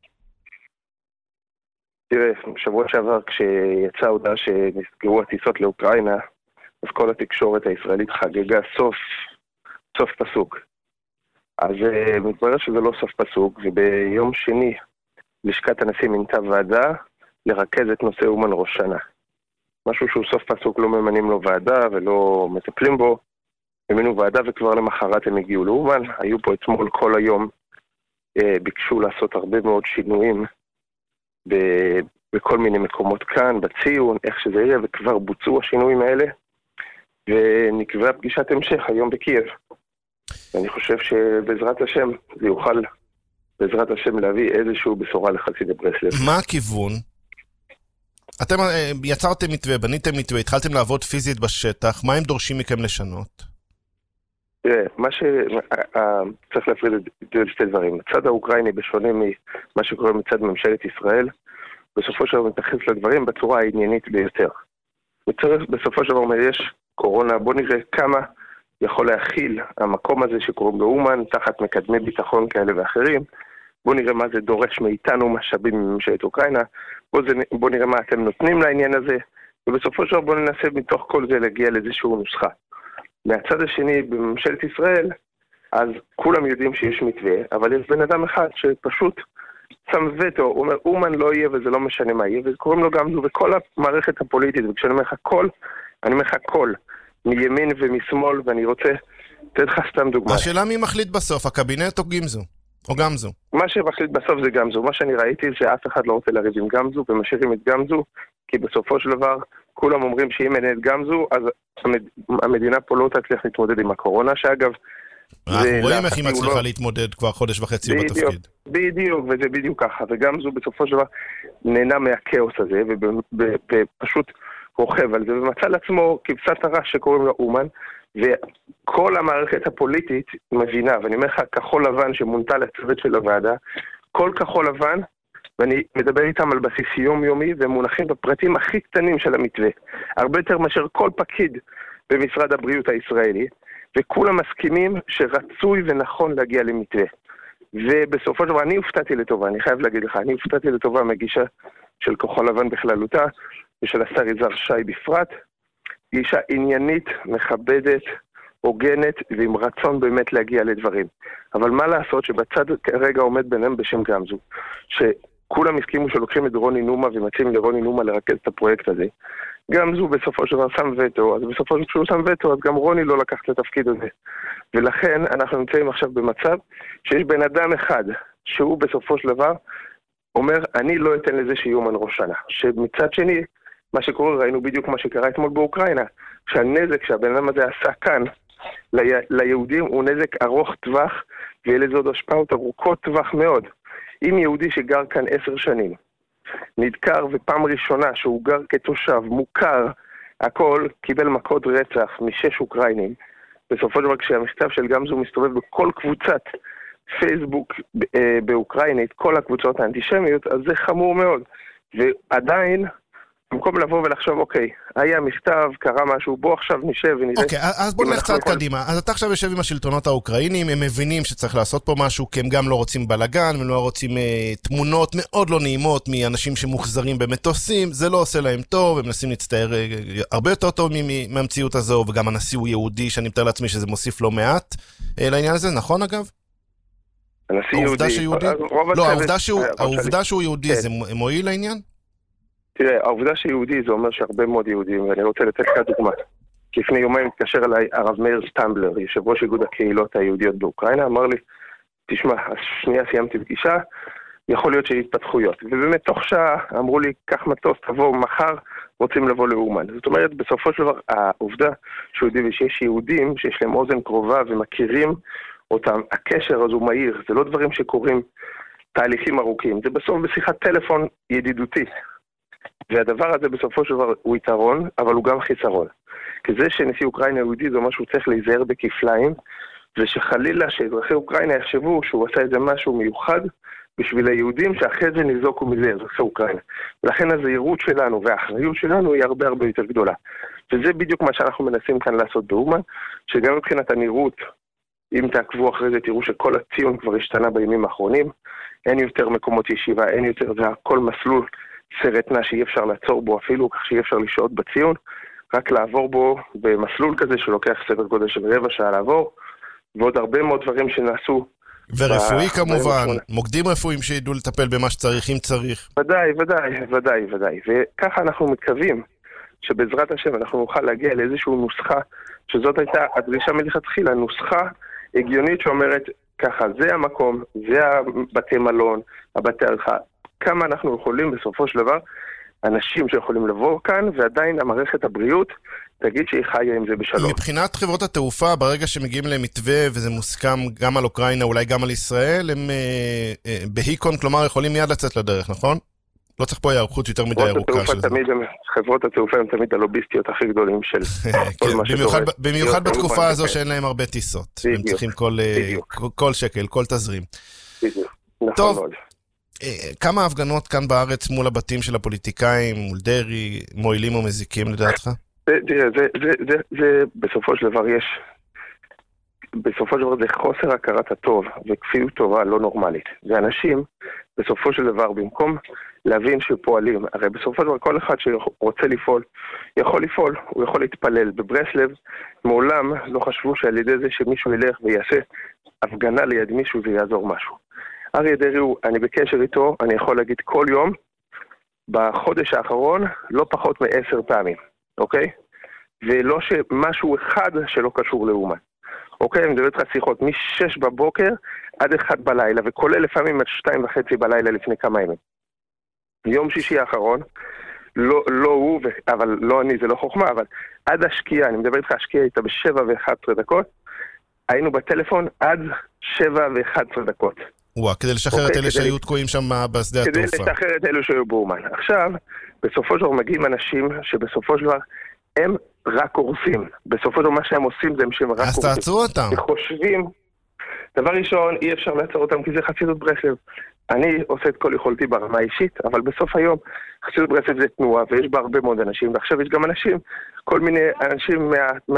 תראה, שבוע שעבר כשיצאה הודעה שנסגרו הטיסות לאוקראינה, אז כל התקשורת הישראלית חגגה סוף פסוק. אז מתברר שזה לא סוף פסוק, וביום שני לשכת הנשיא מינתה ועדה לרכז את נושא אומן ראש שנה. משהו שהוא סוף פסוק, לא ממנים לו ועדה ולא מטפלים בו. המינו ועדה וכבר למחרת הם הגיעו לאומן. היו פה אתמול כל היום, ביקשו לעשות הרבה מאוד שינויים בכל מיני מקומות כאן, בציון, איך שזה יהיה, וכבר בוצעו השינויים האלה, ונקבעה פגישת המשך היום בקייב. אני חושב שבעזרת השם זה יוכל, בעזרת השם, להביא איזשהו בשורה לחסידי ברסלב. מה הכיוון? אתם יצרתם מתווה, בניתם מתווה, התחלתם לעבוד פיזית בשטח, מה הם דורשים מכם לשנות? תראה, צריך להפריד את זה לשתי דברים. הצד האוקראיני, בשונה ממה שקורה מצד ממשלת ישראל, בסופו של דבר מתייחס לדברים בצורה העניינית ביותר. בסופו של דבר יש קורונה, בוא נראה כמה יכול להכיל המקום הזה שקוראים באומן, תחת מקדמי ביטחון כאלה ואחרים. בוא נראה מה זה דורש מאיתנו משאבים מממשלת אוקראינה, בוא נראה מה אתם נותנים לעניין הזה, ובסופו של דבר בוא ננסה מתוך כל זה להגיע לאיזשהו נוסחה. מהצד השני, בממשלת ישראל, אז כולם יודעים שיש מתווה, אבל יש בן אדם אחד שפשוט שם וטו, הוא אומר, אומן לא יהיה וזה לא משנה מה יהיה, וקוראים לו גם זו, וכל המערכת הפוליטית, וכשאני אומר לך כל, אני אומר לך כל, מימין ומשמאל, ואני רוצה לתת לך סתם דוגמה. השאלה מי מחליט בסוף, הקבינט או גמזו? או גמזו? מה שמחליט בסוף זה גמזו. מה שאני ראיתי זה שאף אחד לא רוצה לריב עם גמזו, ומשאירים את גמזו, כי בסופו של דבר כולם אומרים שאם אין את גמזו, אז המדינה פה לא תצליח להתמודד עם הקורונה, שאגב... אנחנו רואים איך היא מצליחה להתמודד כבר חודש וחצי בתפקיד. בדיוק, וזה בדיוק ככה. וגמזו בסופו של דבר נהנה מהכאוס הזה, ופשוט רוכב על זה, ומצא לעצמו כבשת הרש שקוראים לו אומן, וכל המערכת הפוליטית מבינה, ואני אומר לך, כחול לבן שמונתה לצוות של הוועדה, כל כחול לבן, ואני מדבר איתם על בסיס יומיומי, והם מונחים בפרטים הכי קטנים של המתווה, הרבה יותר מאשר כל פקיד במשרד הבריאות הישראלי, וכולם מסכימים שרצוי ונכון להגיע למתווה. ובסופו של דבר, אני הופתעתי לטובה, אני חייב להגיד לך, אני הופתעתי לטובה מהגישה של כחול לבן בכללותה, ושל השר יזהר שי בפרט, גישה עניינית, מכבדת, הוגנת, ועם רצון באמת להגיע לדברים. אבל מה לעשות שבצד כרגע עומד ביניהם בשם גמזו, כולם הסכימו שלוקחים את רוני נומה ומציעים לרוני נומה לרכז את הפרויקט הזה. גם זו בסופו של דבר שם וטו, אז בסופו של דבר שהוא שם וטו, אז גם רוני לא לקח את התפקיד הזה. ולכן אנחנו נמצאים עכשיו במצב שיש בן אדם אחד שהוא בסופו של דבר אומר, אני לא אתן לזה שיומן ראש שנה. שמצד שני, מה שקורה, ראינו בדיוק מה שקרה אתמול באוקראינה, שהנזק שהבן אדם הזה עשה כאן ליהודים הוא נזק ארוך טווח, ואלה זו עוד השפעות ארוכות טווח מאוד. אם יהודי שגר כאן 10 שנים, נדקר ופעם ראשונה שהוא גר כתושב, מוכר, הכל קיבל מכות רצח מ6 אוקראינים, בסופו של דבר כשהמכתב של גמזו מסתובב בכל קבוצת פייסבוק באוקראינית, כל הקבוצות האנטישמיות, אז זה חמור מאוד. ועדיין, במקום לבוא ולחשוב, אוקיי, היה מכתב, קרה משהו, בוא עכשיו נשב ונראה... אוקיי, אז בוא נלך קצת קדימה. אז אתה עכשיו יושב עם השלטונות האוקראינים, הם מבינים שצריך לעשות פה משהו, כי הם גם לא רוצים בלגן, הם לא רוצים תמונות מאוד לא נעימות מאנשים שמוחזרים במטוסים, זה לא עושה להם טוב, הם מנסים להצטער הרבה יותר טוב מהמציאות הזו, וגם הנשיא הוא יהודי, שאני מתאר לעצמי שזה מוסיף לא מעט לעניין הזה, נכון אגב? העובדה שהוא יהודי, זה מועיל לעניין? תראה, העובדה שיהודי זה אומר שהרבה מאוד יהודים, ואני רוצה לתת לך דוגמה. לפני יומיים התקשר אליי הרב מאיר סטמבלר, יושב ראש איגוד הקהילות היהודיות באוקראינה, אמר לי, תשמע, השנייה סיימתי פגישה, יכול להיות שיהיו התפתחויות. ובאמת תוך שעה אמרו לי, קח מטוס, תבוא מחר, רוצים לבוא לאומן. זאת אומרת, בסופו של דבר, העובדה שיהודי ושיש יהודים שיש להם אוזן קרובה ומכירים אותם, הקשר הזה הוא מהיר, זה לא דברים שקורים תהליכים ארוכים, זה בסוף בשיחת טלפון ידידותית. והדבר הזה בסופו של דבר הוא יתרון, אבל הוא גם חיסרון. כי זה שנשיא אוקראינה יהודי זה אומר שהוא צריך להיזהר בכפליים, ושחלילה שאזרחי אוקראינה יחשבו שהוא עשה איזה משהו מיוחד בשביל היהודים, שאחרי זה ניזוקו מזה אזרחי אוקראינה. ולכן הזהירות שלנו והאחריות שלנו היא הרבה הרבה יותר גדולה. וזה בדיוק מה שאנחנו מנסים כאן לעשות באומן, שגם מבחינת הנראות, אם תעקבו אחרי זה תראו שכל הציון כבר השתנה בימים האחרונים, אין יותר מקומות ישיבה, אין יותר, זה הכל מסלול סרט נע שאי אפשר לעצור בו אפילו, כך שאי אפשר לשעות בציון, רק לעבור בו במסלול כזה שלוקח סדר גודל של 15 שעה לעבור, ועוד הרבה מאוד דברים שנעשו. ורפואי כמובן, מוקדים רפואיים שידעו לטפל במה שצריך, אם צריך. ודאי. וככה אנחנו מקווים שבעזרת השם אנחנו נוכל להגיע לאיזושהי נוסחה, שזאת הייתה הדרישה מלכתחילה, נוסחה הגיונית שאומרת ככה, זה המקום, זה הבתי מלון, הבתי ערכה, כמה אנחנו יכולים בסופו של דבר, אנשים שיכולים לבוא כאן, ועדיין המערכת הבריאות תגיד שהיא חיה עם זה בשלום. מבחינת חברות התעופה, ברגע שמגיעים למתווה, וזה מוסכם גם על אוקראינה, אולי גם על ישראל, הם בהיקון, כלומר, יכולים מיד לצאת לדרך, נכון? לא צריך פה הערכות יותר מדי ארוכה של זה. חברות התעופה הם תמיד הלוביסטיות הכי גדולים של כל מה שקורה. במיוחד בתקופה הזו שאין להם הרבה טיסות. הם צריכים כל שקל, כל תזרים. טוב. כמה הפגנות כאן בארץ מול הבתים של הפוליטיקאים, מול דרי, מועילים או מזיקים לדעתך? תראה, זה בסופו של דבר בסופו של דבר זה חוסר הכרת הטוב וכפיות טובה לא נורמלית. ואנשים בסופו של דבר במקום להבין שפועלים, הרי בסופו של דבר כל אחד שרוצה לפעול, יכול לפעול, הוא יכול להתפלל. בברסלב מעולם לא חשבו שעל ידי זה שמישהו ילך ויעשה הפגנה ליד מישהו זה יעזור משהו. אריה דרעי, אני בקשר איתו, אני יכול להגיד כל יום, בחודש האחרון, לא פחות מ10 פעמים, אוקיי? ולא שמשהו אחד שלא קשור לאומן. אוקיי, אני מדבר איתך שיחות מ6 בבוקר עד 1 בלילה, וכולל לפעמים עד 2:30 בלילה לפני כמה ימים. יום שישי האחרון, לא הוא, אבל לא אני, זה לא חוכמה, אבל עד השקיעה, אני מדבר איתך, השקיעה הייתה ב7:11, היינו בטלפון עד 7:11. כדי לשחרר את אלה שהיו תקועים שם בשדה התעופה. כדי לשחרר את אלה שהיו באומן. עכשיו, בסופו של דבר מגיעים אנשים שבסופו של דבר הם רק הורסים. בסופו של דבר מה שהם עושים זה שהם רק הורסים. אז תעצרו אותם. וחושבים, דבר ראשון, אי אפשר לעצור אותם כי זה חסידות ברסלב. אני עושה את כל יכולתי ברמה האישית, אבל בסוף היום חסידות ברסלב זה תנועה ויש בה הרבה מאוד אנשים, ועכשיו יש גם אנשים, כל מיני אנשים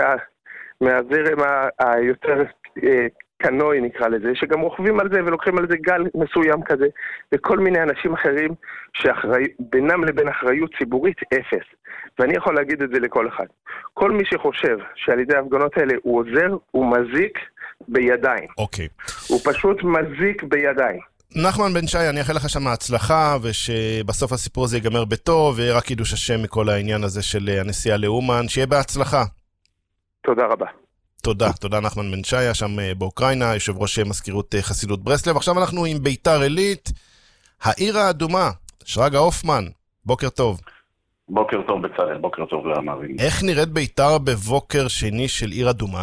מהזרם היותר קנוי נקרא לזה, שגם רוכבים על זה ולוקחים על זה גל מסוים כזה, וכל מיני אנשים אחרים שבינם לבין אחריות ציבורית אפס. ואני יכול להגיד את זה לכל אחד. כל מי שחושב שעל ידי ההפגנות האלה הוא עוזר, הוא מזיק בידיים. אוקיי. הוא פשוט מזיק בידיים. נחמן בן שי, אני אאחל לך שם הצלחה, ושבסוף הסיפור הזה ייגמר בטוב, ורק קידוש השם מכל העניין הזה של הנסיעה לאומן, שיהיה בהצלחה. תודה רבה. תודה נחמן בן שי, שם באוקראינה, יושב ראש מזכירות חסידות ברסלב. עכשיו אנחנו עם ביתר עילית, העיר האדומה, שרגא הופמן, בוקר טוב. בוקר טוב בצלאל, בוקר טוב למאזינים. איך נראית ביתר בבוקר שני של עיר אדומה?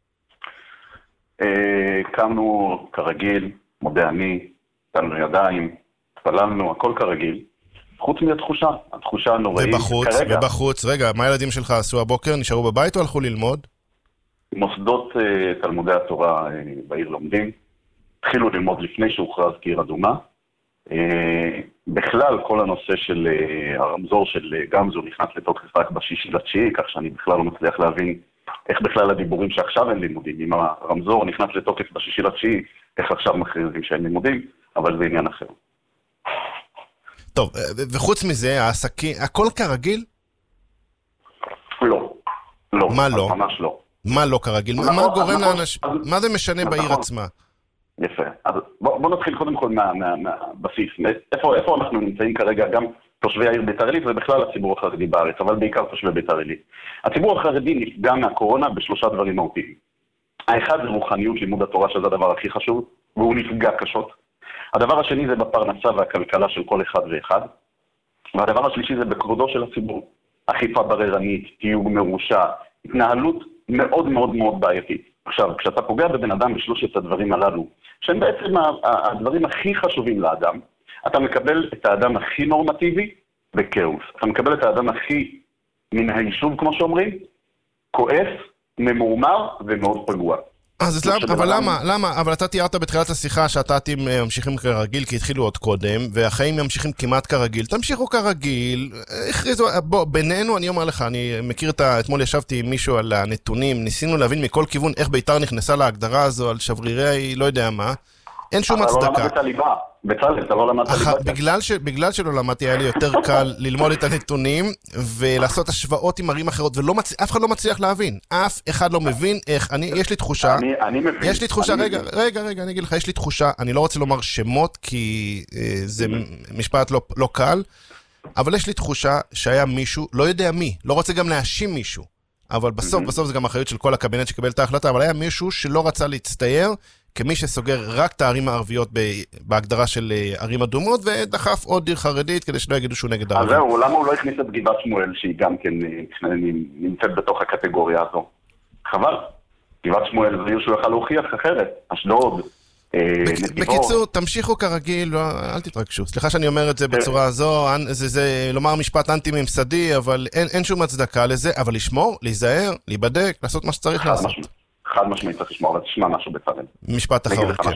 קמנו כרגיל, מודה אני, נתנו ידיים, התפללנו, הכל כרגיל, חוץ התחושה הנוראית. ובחוץ, רגע, מה הילדים שלך עשו הבוקר? נשארו בבית או הלכו ללמוד? מוסדות תלמודי התורה בעיר לומדים, התחילו ללמוד לפני שהוכרז כעיר אדומה. בכלל, כל הנושא של הרמזור של גמזו נכנס לתוקף רק ב6/9, כך שאני בכלל לא מצליח להבין איך בכלל הדיבורים שעכשיו אין לימודים. אם הרמזור נכנס לתוקף ב6/9, איך עכשיו מכריזים שאין לימודים, אבל זה עניין אחר. טוב, וחוץ מזה, העסקים, הכל כרגיל? לא. מה לא? ממש לא. מה לא כרגיל? מה גורם לאנשים? מה זה משנה בעיר עצמה? יפה. אז בוא נתחיל קודם כל מהבסיס. איפה אנחנו נמצאים כרגע, גם תושבי העיר ביתר עילית ובכלל הציבור החרדי בארץ, אבל בעיקר תושבי ביתר עילית. הציבור החרדי נפגע מהקורונה בשלושה דברים מהותיים. האחד זה רוחניות לימוד התורה, שזה הדבר הכי חשוב, והוא נפגע קשות. הדבר השני זה בפרנסה והכלכלה של כל אחד ואחד. והדבר השלישי זה בכבודו של הציבור. אכיפה בררנית, תיוג מרושע, התנהלות מאוד מאוד מאוד בעייתית. עכשיו, כשאתה פוגע בבן אדם בשלושת הדברים הללו, שהם בעצם הדברים הכי חשובים לאדם, אתה מקבל את האדם הכי נורמטיבי וכאוס. אתה מקבל את האדם הכי מן היישוב, כמו שאומרים, כועס, ממורמר ומאוד פגוע. אבל למה? אבל אתה תיארת בתחילת השיחה שאתם ממשיכים כרגיל, כי התחילו עוד קודם, והחיים ממשיכים כמעט כרגיל. תמשיכו כרגיל, בינינו, אני אומר לך, אני מכיר אתמול ישבתי עם מישהו על הנתונים, ניסינו להבין מכל כיוון איך ביתר נכנסה להגדרה הזו, על שברירי, לא יודע מה. אין שום הצדקה. אתה לא למדת ליבה. בצלאל, אתה לא למדת ליבה. בגלל שלא למדתי, היה לי יותר קל ללמוד את הנתונים ולעשות השוואות עם ערים אחרות, ואף אחד לא מצליח להבין. אף אחד לא מבין איך, יש לי תחושה, אני מבין. יש לי תחושה, רגע, אני אגיד לך, יש לי תחושה, אני לא רוצה לומר שמות, כי זה משפט לא קל, אבל יש לי תחושה שהיה מישהו, לא יודע מי, לא רוצה גם להאשים מישהו, אבל בסוף זה גם אחריות של כל הקבינט שקבל את ההחלטה, אבל היה מישהו שלא רצה להצטייר, כמי שסוגר רק את הערים הערביות בהגדרה של ערים אדומות, ודחף עוד דיר חרדית כדי שלא יגידו שהוא נגד הערים. אז זהו, למה הוא לא הכניס את גבעת שמואל, שהיא גם כן נמצאת בתוך הקטגוריה הזו? חבל. גבעת שמואל זה עיר שהוא יכל להוכיח אחרת. אשדוד, נתיבות. בקיצור, תמשיכו כרגיל, אל תתרגשו. סליחה שאני אומר את זה בצורה הזו, זה לומר משפט אנטי-ממסדי, אבל אין שום הצדקה לזה, אבל לשמור, להיזהר, להיבדק, לעשות מה שצריך לעשות. חד משמעית צריך לשמור, אבל תשמע משהו בצלאל. משפט אחרון, כן.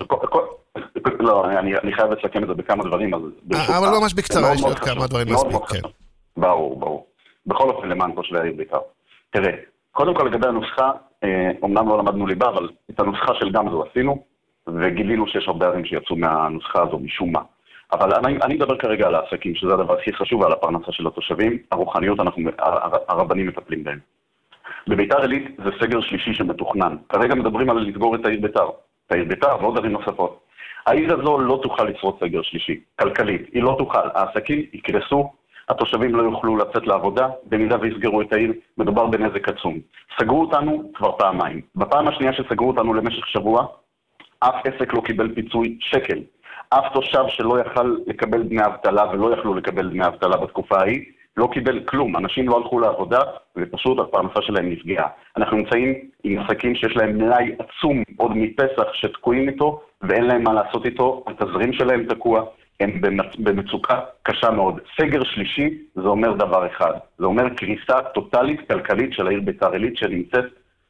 לא, אני חייב לסכם את זה בכמה דברים, אבל לא ממש בקצרה, יש לי עוד כמה דברים מספיק, כן. ברור. בכל אופן, למען תושבי העיר ביתר. תראה, קודם כל לגבי הנוסחה, אמנם לא למדנו ליבה, אבל את הנוסחה של גמזו עשינו, וגילינו שיש הרבה ערים שיצאו מהנוסחה הזו משום מה. אבל אני מדבר כרגע על העסקים, שזה הדבר הכי חשוב, ועל הפרנסה של התושבים. הרוחניות, הרבנים מטפלים בהם. בביתר עילית זה סגר שלישי שמתוכנן. כרגע מדברים על לסגור את העיר ביתר. את העיר ביתר ועוד ערים נוספות. העיר הזו לא תוכל לשרוד סגר שלישי. כלכלית, היא לא תוכל. העסקים יקרסו, התושבים לא יוכלו לצאת לעבודה, במידה ויסגרו את העיר, מדובר בנזק עצום. סגרו אותנו כבר פעמיים. בפעם השנייה שסגרו אותנו למשך שבוע, אף עסק לא קיבל פיצוי שקל. אף תושב שלא יכל לקבל דמי אבטלה ולא יכלו לקבל דמי אבטלה בתקופה ההיא, לא קיבל כלום. אנשים לא הלכו לעבודה, ופשוט הפרנסה שלהם נפגעה. אנחנו נמצאים עם עסקים שיש להם מלאי עצום עוד מפסח שתקועים איתו, ואין להם מה לעשות איתו, התזרים שלהם תקוע, הם במצוקה קשה מאוד. סגר שלישי זה אומר דבר אחד, זה אומר קריסה טוטלית כלכלית של העיר ביתר עילית שנמצאת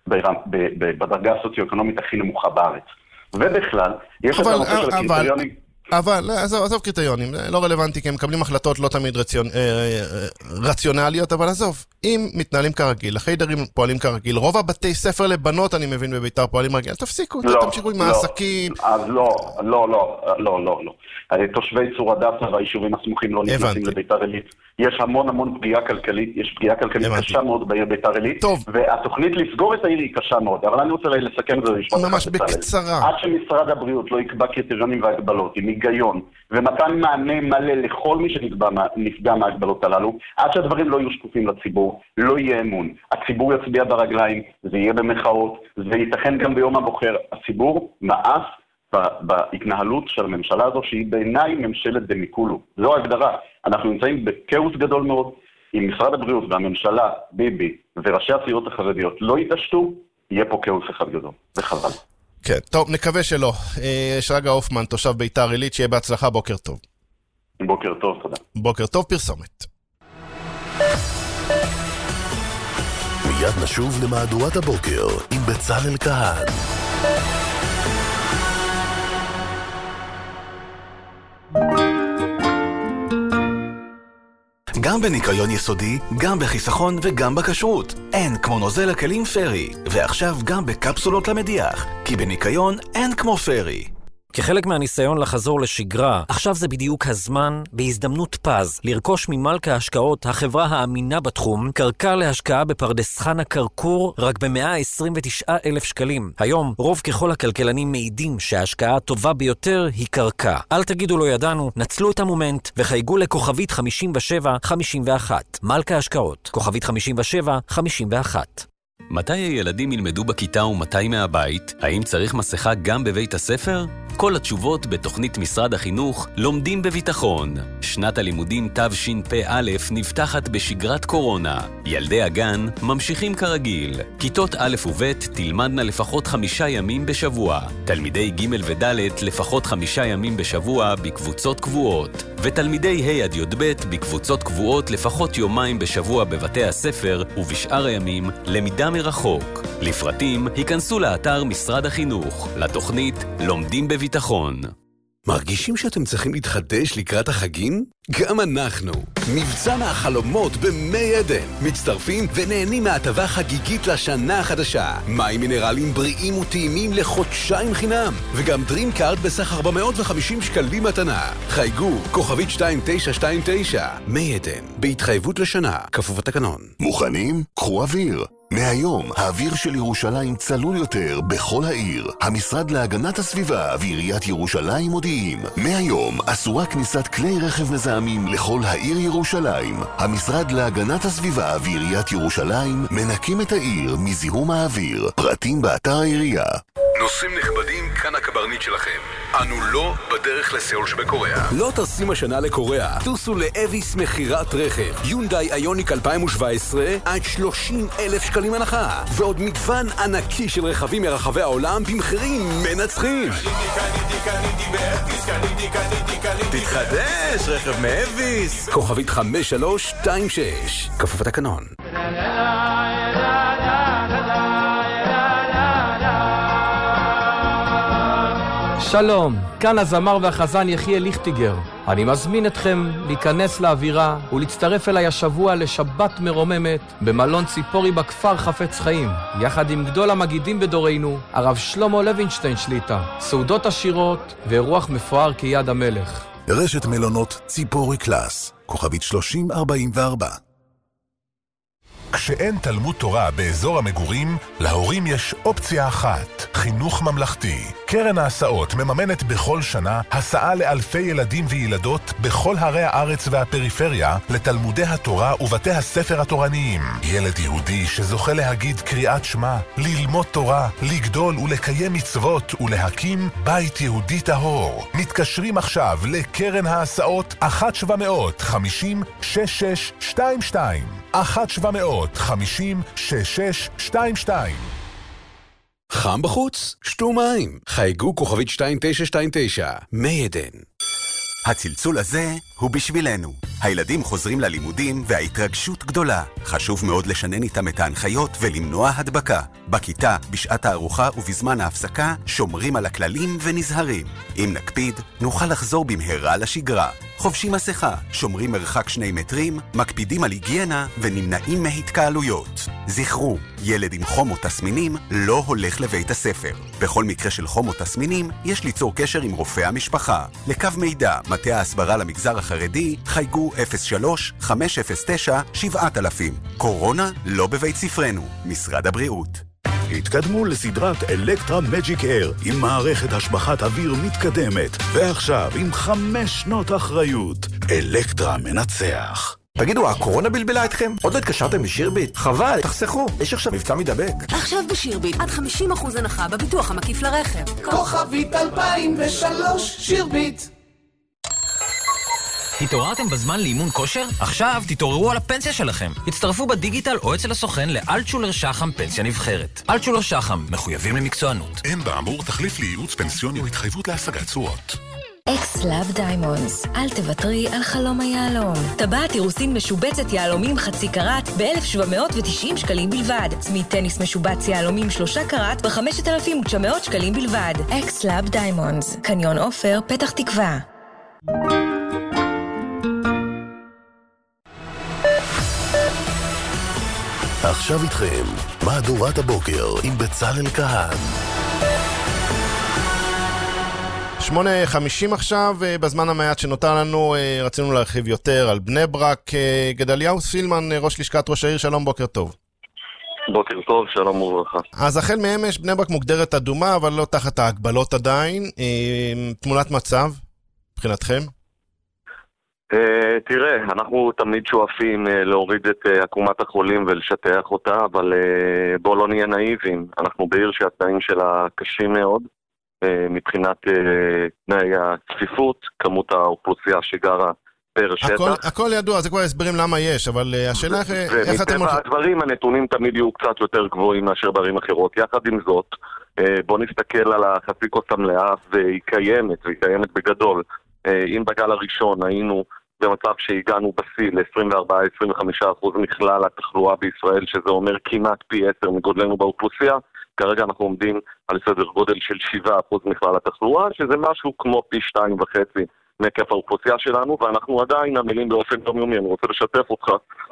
בדרגה הסוציו-אקונומית הכי נמוכה בארץ. ובכלל, יש את הנושא של הקריטריונים. אבל, עזוב קריטריונים, לא רלוונטי, כי הם מקבלים החלטות לא תמיד רציונליות, אבל עזוב, אם מתנהלים כרגיל, החיידרים פועלים כרגיל, רוב הבתי ספר לבנות, אני מבין, בביתר פועלים רגיל, תפסיקו, תמשיכו עם העסקים. אז לא. תושבי צור הדסה והיישובים הסמוכים לא נכנסים לביתר עילית. יש המון פגיעה כלכלית, יש פגיעה כלכלית קשה מאוד בעיר ביתר עילית, והתוכנית לסגור את העיר היא קשה מאוד, אבל אני רוצה לסכם את זה. ממש בקצרה. עד שמשרד הבריאות לא יקבע קריטריונים והגבלות, אם היגיון ומתן מענה מלא לכל מי שנפגע מההגבלות הללו, עד שהדברים לא יהיו שקופים לציבור, לא יהיה אמון. הציבור יצביע ברגליים, זה יהיה במחאות, זה ייתכן גם ביום הבוחר. הציבור מאס בהתנהלות של הממשלה הזו, שהיא בעיניי ממשלת דמיקולו. זו ההגדרה. אנחנו נמצאים בכאוס גדול מאוד. אם משרד הבריאות והממשלה, ביבי וראשי הסיעות החרדיות לא יתעשתו, יהיה פה כאוס אחד גדול. זה חבל. כן, טוב, נקווה שלא. שרגא הופמן, תושב ביתר עילית, שיהיה בהצלחה, בוקר טוב. בוקר טוב, תודה. בוקר טוב, פרסומת. מיד נשוב למהדורת הבוקר עם בצלאל כהן. גם בניקיון יסודי, גם בחיסכון וגם בכשרות. אין כמו נוזל הכלים פרי, ועכשיו גם בקפסולות למדיח, כי בניקיון אין כמו פרי. כחלק מהניסיון לחזור לשגרה, עכשיו זה בדיוק הזמן, בהזדמנות פז, לרכוש ממלכה ההשקעות, החברה האמינה בתחום, קרקע להשקעה בפרדס חנה קרקור, רק ב-129,000 שקלים. היום, רוב ככל הכלכלנים מעידים שההשקעה הטובה ביותר היא קרקע. אל תגידו לא ידענו, נצלו את המומנט וחייגו לכוכבית 5751. מלכה ההשקעות, כוכבית 5751. מתי הילדים ילמדו בכיתה ומתי מהבית? האם צריך מסכה גם בבית הספר? כל התשובות בתוכנית משרד החינוך לומדים בביטחון. שנת הלימודים תשפ"א נפתחת בשגרת קורונה. ילדי הגן ממשיכים כרגיל. כיתות א' וב' תלמדנה לפחות 5 ימים בשבוע. תלמידי ג' וד' לפחות 5 ימים בשבוע בקבוצות קבועות. ותלמידי ה' עד י"ב בקבוצות קבועות לפחות יומיים בשבוע בבתי הספר, ובשאר הימים למידה מרחוק. לפרטים היכנסו לאתר משרד החינוך, לתוכנית לומדים בביטחון. מרגישים שאתם צריכים להתחדש לקראת החגים? גם אנחנו. מבצע מהחלומות במי עדן. מצטרפים ונהנים מהטבה חגיגית לשנה החדשה. מים מינרלים בריאים וטעימים לחודשיים חינם. וגם דרים קארד בסך 450 שקלים מתנה. חייגו, כוכבית 2929. מי עדן. בהתחייבות לשנה. כפוף התקנון. מוכנים? קחו אוויר. מהיום, האוויר של ירושלים צלול יותר בכל העיר. המשרד להגנת הסביבה ועיריית ירושלים מודיעים. מהיום, אסורה כניסת כלי רכב מזהמים לכל העיר ירושלים. המשרד להגנת הסביבה ועיריית ירושלים מנקים את העיר מזיהום האוויר. פרטים באתר העירייה. נוסעים נכבדים, כאן הקברניט שלכם. אנו לא בדרך לסיול שבקוריאה. לא טסים השנה לקוריאה. טוסו לאביס מחירת רכב. יונדאי איוניק 2017 עד 30,000 שקלים הנחה. ועוד מגוון ענקי של רכבים מרחבי העולם במחירים מנצחים. תתחדש, רכב מאביס. כוכבית 5326. כפוף התקנון. שלום, כאן הזמר והחזן יחיאל ליכטיגר. אני מזמין אתכם להיכנס לאווירה ולהצטרף אליי השבוע לשבת מרוממת במלון ציפורי בכפר חפץ חיים, יחד עם גדול המגידים בדורנו, הרב שלמה לוינשטיין שליטה, סעודות עשירות ואירוח מפואר כיד המלך. רשת מלונות ציפורי קלאס, כוכבית 3044. כשאין תלמוד תורה באזור המגורים, להורים יש אופציה אחת, חינוך ממלכתי. קרן ההסעות מממנת בכל שנה הסעה לאלפי ילדים וילדות בכל ערי הארץ והפריפריה לתלמודי התורה ובתי הספר התורניים. ילד יהודי שזוכה להגיד קריאת שמע, ללמוד תורה, לגדול ולקיים מצוות ולהקים בית יהודי טהור. מתקשרים עכשיו לקרן ההסעות 1-750-6622 1-750-6622. חם בחוץ? שתו מים. חייגו כוכבית 2929. מי עדן. הצלצול הזה הוא בשבילנו. הילדים חוזרים ללימודים וההתרגשות גדולה. חשוב מאוד לשנן איתם את ההנחיות ולמנוע הדבקה. בכיתה, בשעת הארוחה ובזמן ההפסקה, שומרים על הכללים ונזהרים. אם נקפיד, נוכל לחזור במהרה לשגרה. חובשים מסכה, שומרים מרחק 2 מטרים, מקפידים על היגיינה ונמנעים מהתקהלויות. זכרו, ילד עם חום או תסמינים לא הולך לבית הספר. בכל מקרה של חום או תסמינים, יש ליצור קשר עם רופא המשפחה. לקו מידע, מטה ההסברה למגזר החרדי, חייגו 03-509-7000. קורונה לא בבית ספרנו. משרד הבריאות. התקדמו לסדרת אלקטרה מג'יק אייר עם מערכת השבחת אוויר מתקדמת, ועכשיו עם 5 שנות אחריות. אלקטרה מנצח. תגידו, הקורונה בלבלה אתכם? עוד לא התקשרתם לשירביט? חבל, תחסכו. יש עכשיו מבצע מדבק. עכשיו בשירביט, עד 50% הנחה בביטוח המקיף לרכב. כוכבית 2003, שירביט. התעוררתם בזמן לאימון כושר? עכשיו תתעוררו על הפנסיה שלכם. הצטרפו בדיגיטל או אצל הסוכן לאלטשולר שחם פנסיה נבחרת. אלטשולר שחם, מחויבים למקצוענות. אין באמור תחליף לייעוץ פנסיוני או התחייבות להשגת תשואות. אקס-לאב דיימונדס, אל תוותרי על חלום היהלום. טבעת אירוסין משובצת יהלומים חצי קראט ב-1,790 שקלים בלבד. צמיד טניס משובץ יהלומים 3 קראט ב-5,900 שקלים בלבד. אקס-לאב דיימונדס, קניון עופר, פתח תקווה. עכשיו איתכם, מהדורת הבוקר עם בצלאל כהן. 8:50 עכשיו, בזמן המעט שנותר לנו רצינו להרחיב יותר על בני ברק. גדליהו סילמן, ראש לשכת ראש העיר, שלום, בוקר טוב. בוקר טוב, שלום וברכה. אז החל מאמש בני ברק מוגדרת אדומה, אבל לא תחת ההגבלות עדיין. תמונת מצב, מבחינתכם? תראה, אנחנו תמיד שואפים להוריד את עקומת החולים ולשטח אותה, אבל בוא לא נהיה נאיבים. אנחנו בעיר שהתנאים שלה קשים מאוד, מבחינת תנאי הצפיפות, כמות האוכלוסייה שגרה פר שטח. הכל ידוע, זה כבר הסברים למה יש, אבל השאלה איך אתם... ומטבע הדברים הנתונים תמיד יהיו קצת יותר גבוהים מאשר בערים אחרות. יחד עם זאת, בוא נסתכל על החצי כוס המלאה, והיא קיימת בגדול. אם בגל הראשון היינו במצב שהגענו בשיא ל-24-25% מכלל התחלואה בישראל, שזה אומר כמעט פי 10 מגודלנו באוכלוסייה, כרגע אנחנו עומדים על סדר גודל של 7% מכלל התחלואה, שזה משהו כמו פי 2.5 מהיקף האוכלוסייה שלנו, ואנחנו עדיין עמלים באופן יומיומי. אני רוצה לשתף אותך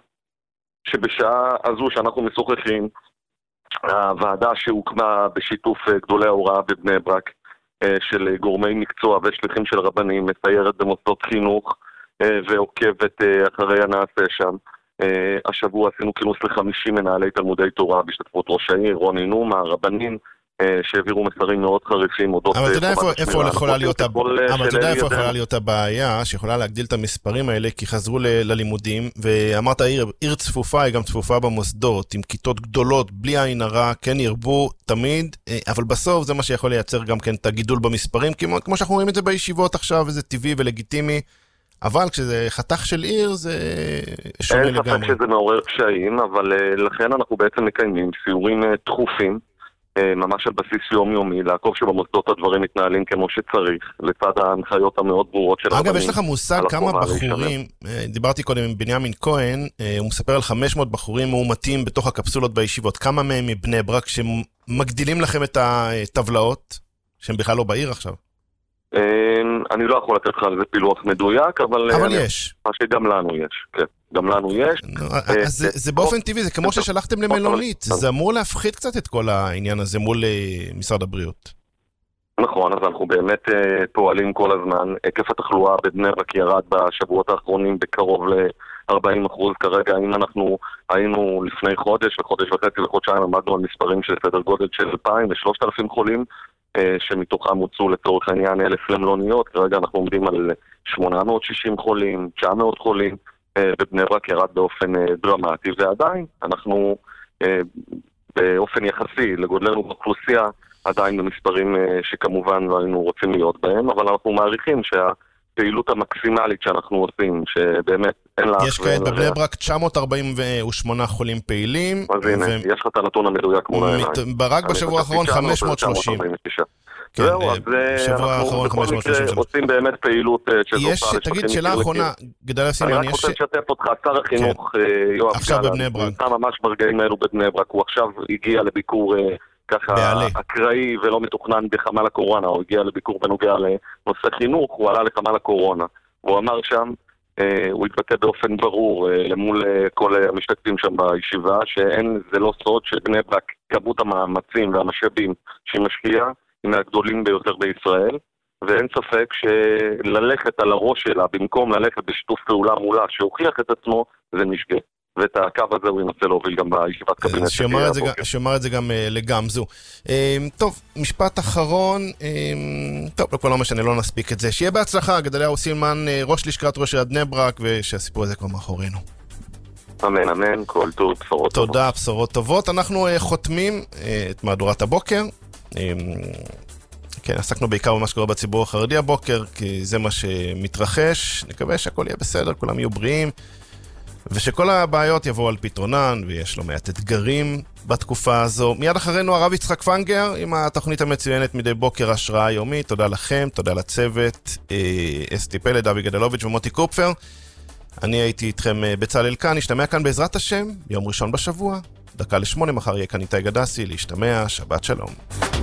שבשעה הזו שאנחנו משוחחים, הוועדה שהוקמה בשיתוף גדולי ההוראה בבני ברק, של גורמי מקצוע ושליחים של רבנים, מסיירת במוסדות חינוך ועוקבת אחרי הנעשה שם. השבוע עשינו כינוס ל50 מנהלי תלמודי תורה בהשתתפות ראש העיר, רוני נומה, רבנים, שהעבירו מסרים מאוד חריפים. אבל אתה יודע איפה יכולה להיות הבעיה, שיכולה להגדיל את המספרים האלה, כי חזרו ללימודים, ואמרת עיר צפופה, היא גם צפופה במוסדות, עם כיתות גדולות, בלי עין הרע, כן ירבו תמיד, אבל בסוף זה מה שיכול לייצר גם כן את הגידול במספרים, כמו שאנחנו רואים את זה בישיבות עכשיו, וזה טבעי ולגיטימי, אבל כשזה חתך של עיר, זה שונה לגמרי. אין ספק שזה מעורר קשיים, אבל לכן אנחנו בעצם מקיימים סיורים תכופים, ממש על בסיס יומיומי, לעקוב שבמוסדות הדברים מתנהלים כמו שצריך, לצד ההנחיות המאוד ברורות של רבנים. אגב, יש לך מושג כמה בחורים, דיברתי קודם עם בנימין כהן, הוא מספר על 500 בחורים מאומתים בתוך הקפסולות בישיבות, כמה מהם מבני ברק שמגדילים לכם את הטבלאות, שהם בכלל לא בעיר עכשיו? אני לא יכול לתת לך על זה פילוח מדויק, אבל יש. מה שגם לנו יש, כן. גם לנו יש. אז זה באופן טבעי, זה כמו ששלחתם למלונית. זה אמור להפחית קצת את כל העניין הזה מול משרד הבריאות. נכון, אז אנחנו באמת פועלים כל הזמן. היקף התחלואה בבני ברק ירד בשבועות האחרונים בקרוב ל-40%. כרגע, אם אנחנו היינו לפני חודש וחצי וחודשיים, עמדנו על מספרים של סדר גודל של 2,000 ו-3,000 חולים, שמתוכם הוצאו לצורך העניין 1,000 למלוניות. כרגע אנחנו עומדים על 860 חולים, 900 חולים. בבני ברק ירד באופן דרמטי, ועדיין אנחנו באופן יחסי לגודלנו באוכלוסייה עדיין במספרים שכמובן לא היינו רוצים להיות בהם, אבל אנחנו מעריכים שהפעילות המקסימלית שאנחנו עושים, שבאמת אין לה... יש כעת בבני ברק 948 חולים פעילים. אז הנה, יש לך את הנתון המדויק מול העיניים. רק בשבוע האחרון 530. זהו, אז אנחנו בכל מקרה עושים באמת פעילות תגיד, שאלה האחרונה, גדליהו סילמן, אני רק רוצה לשתף אותך, שר החינוך יואב גלנט, נמצא ממש ברגעים האלו בבני ברק, הוא עכשיו הגיע לביקור ככה אקראי ולא מתוכנן בחמ"ל הקורונה, הוא הגיע לביקור בנוגע לנושא חינוך, הוא עלה לחמ"ל הקורונה, והוא אמר שם, הוא התבטא באופן ברור למול כל המשתתפים שם בישיבה, זה לא סוד שבני ברק כמות המאמצים והמשאבים שהיא משקיעה, היא מהגדולים ביותר בישראל, ואין ספק שללכת על הראש שלה, במקום ללכת בשיתוף פעולה מולה, שהוכיח את עצמו, זה משגה. ואת הקו הזה הוא ינסה להוביל גם בישיבת קבינט. שיאמר את זה גם לגמזו. טוב, משפט אחרון, טוב, לכל המשנה, לא נספיק את זה. שיהיה בהצלחה, גדליהו סילמן, ראש לשכת ראש עיריית בני ברק, ושהסיפור הזה כבר מאחורינו. אמן, אמן, כל טוב, בשורות טובות. תודה, בשורות טובות. אנחנו חותמים את מהדורת הבוקר. כן, עסקנו בעיקר במה שקורה בציבור החרדי הבוקר, כי זה מה שמתרחש. נקווה שהכל יהיה בסדר, כולם יהיו בריאים, ושכל הבעיות יבואו על פתרונן, ויש לו מעט אתגרים בתקופה הזו. מיד אחרינו הרב יצחק פנגר, עם התוכנית המצוינת מדי בוקר השראה יומית. תודה לכם, תודה לצוות, אסתי פלד, דוד גדלוביץ' ומוטי קופפר. אני הייתי איתכם בצלאל כאן, נשתמע כאן בעזרת השם, יום ראשון בשבוע, 7:50, מחר יהיה כאן איתי גדסי, להשתמע, שבת שלום.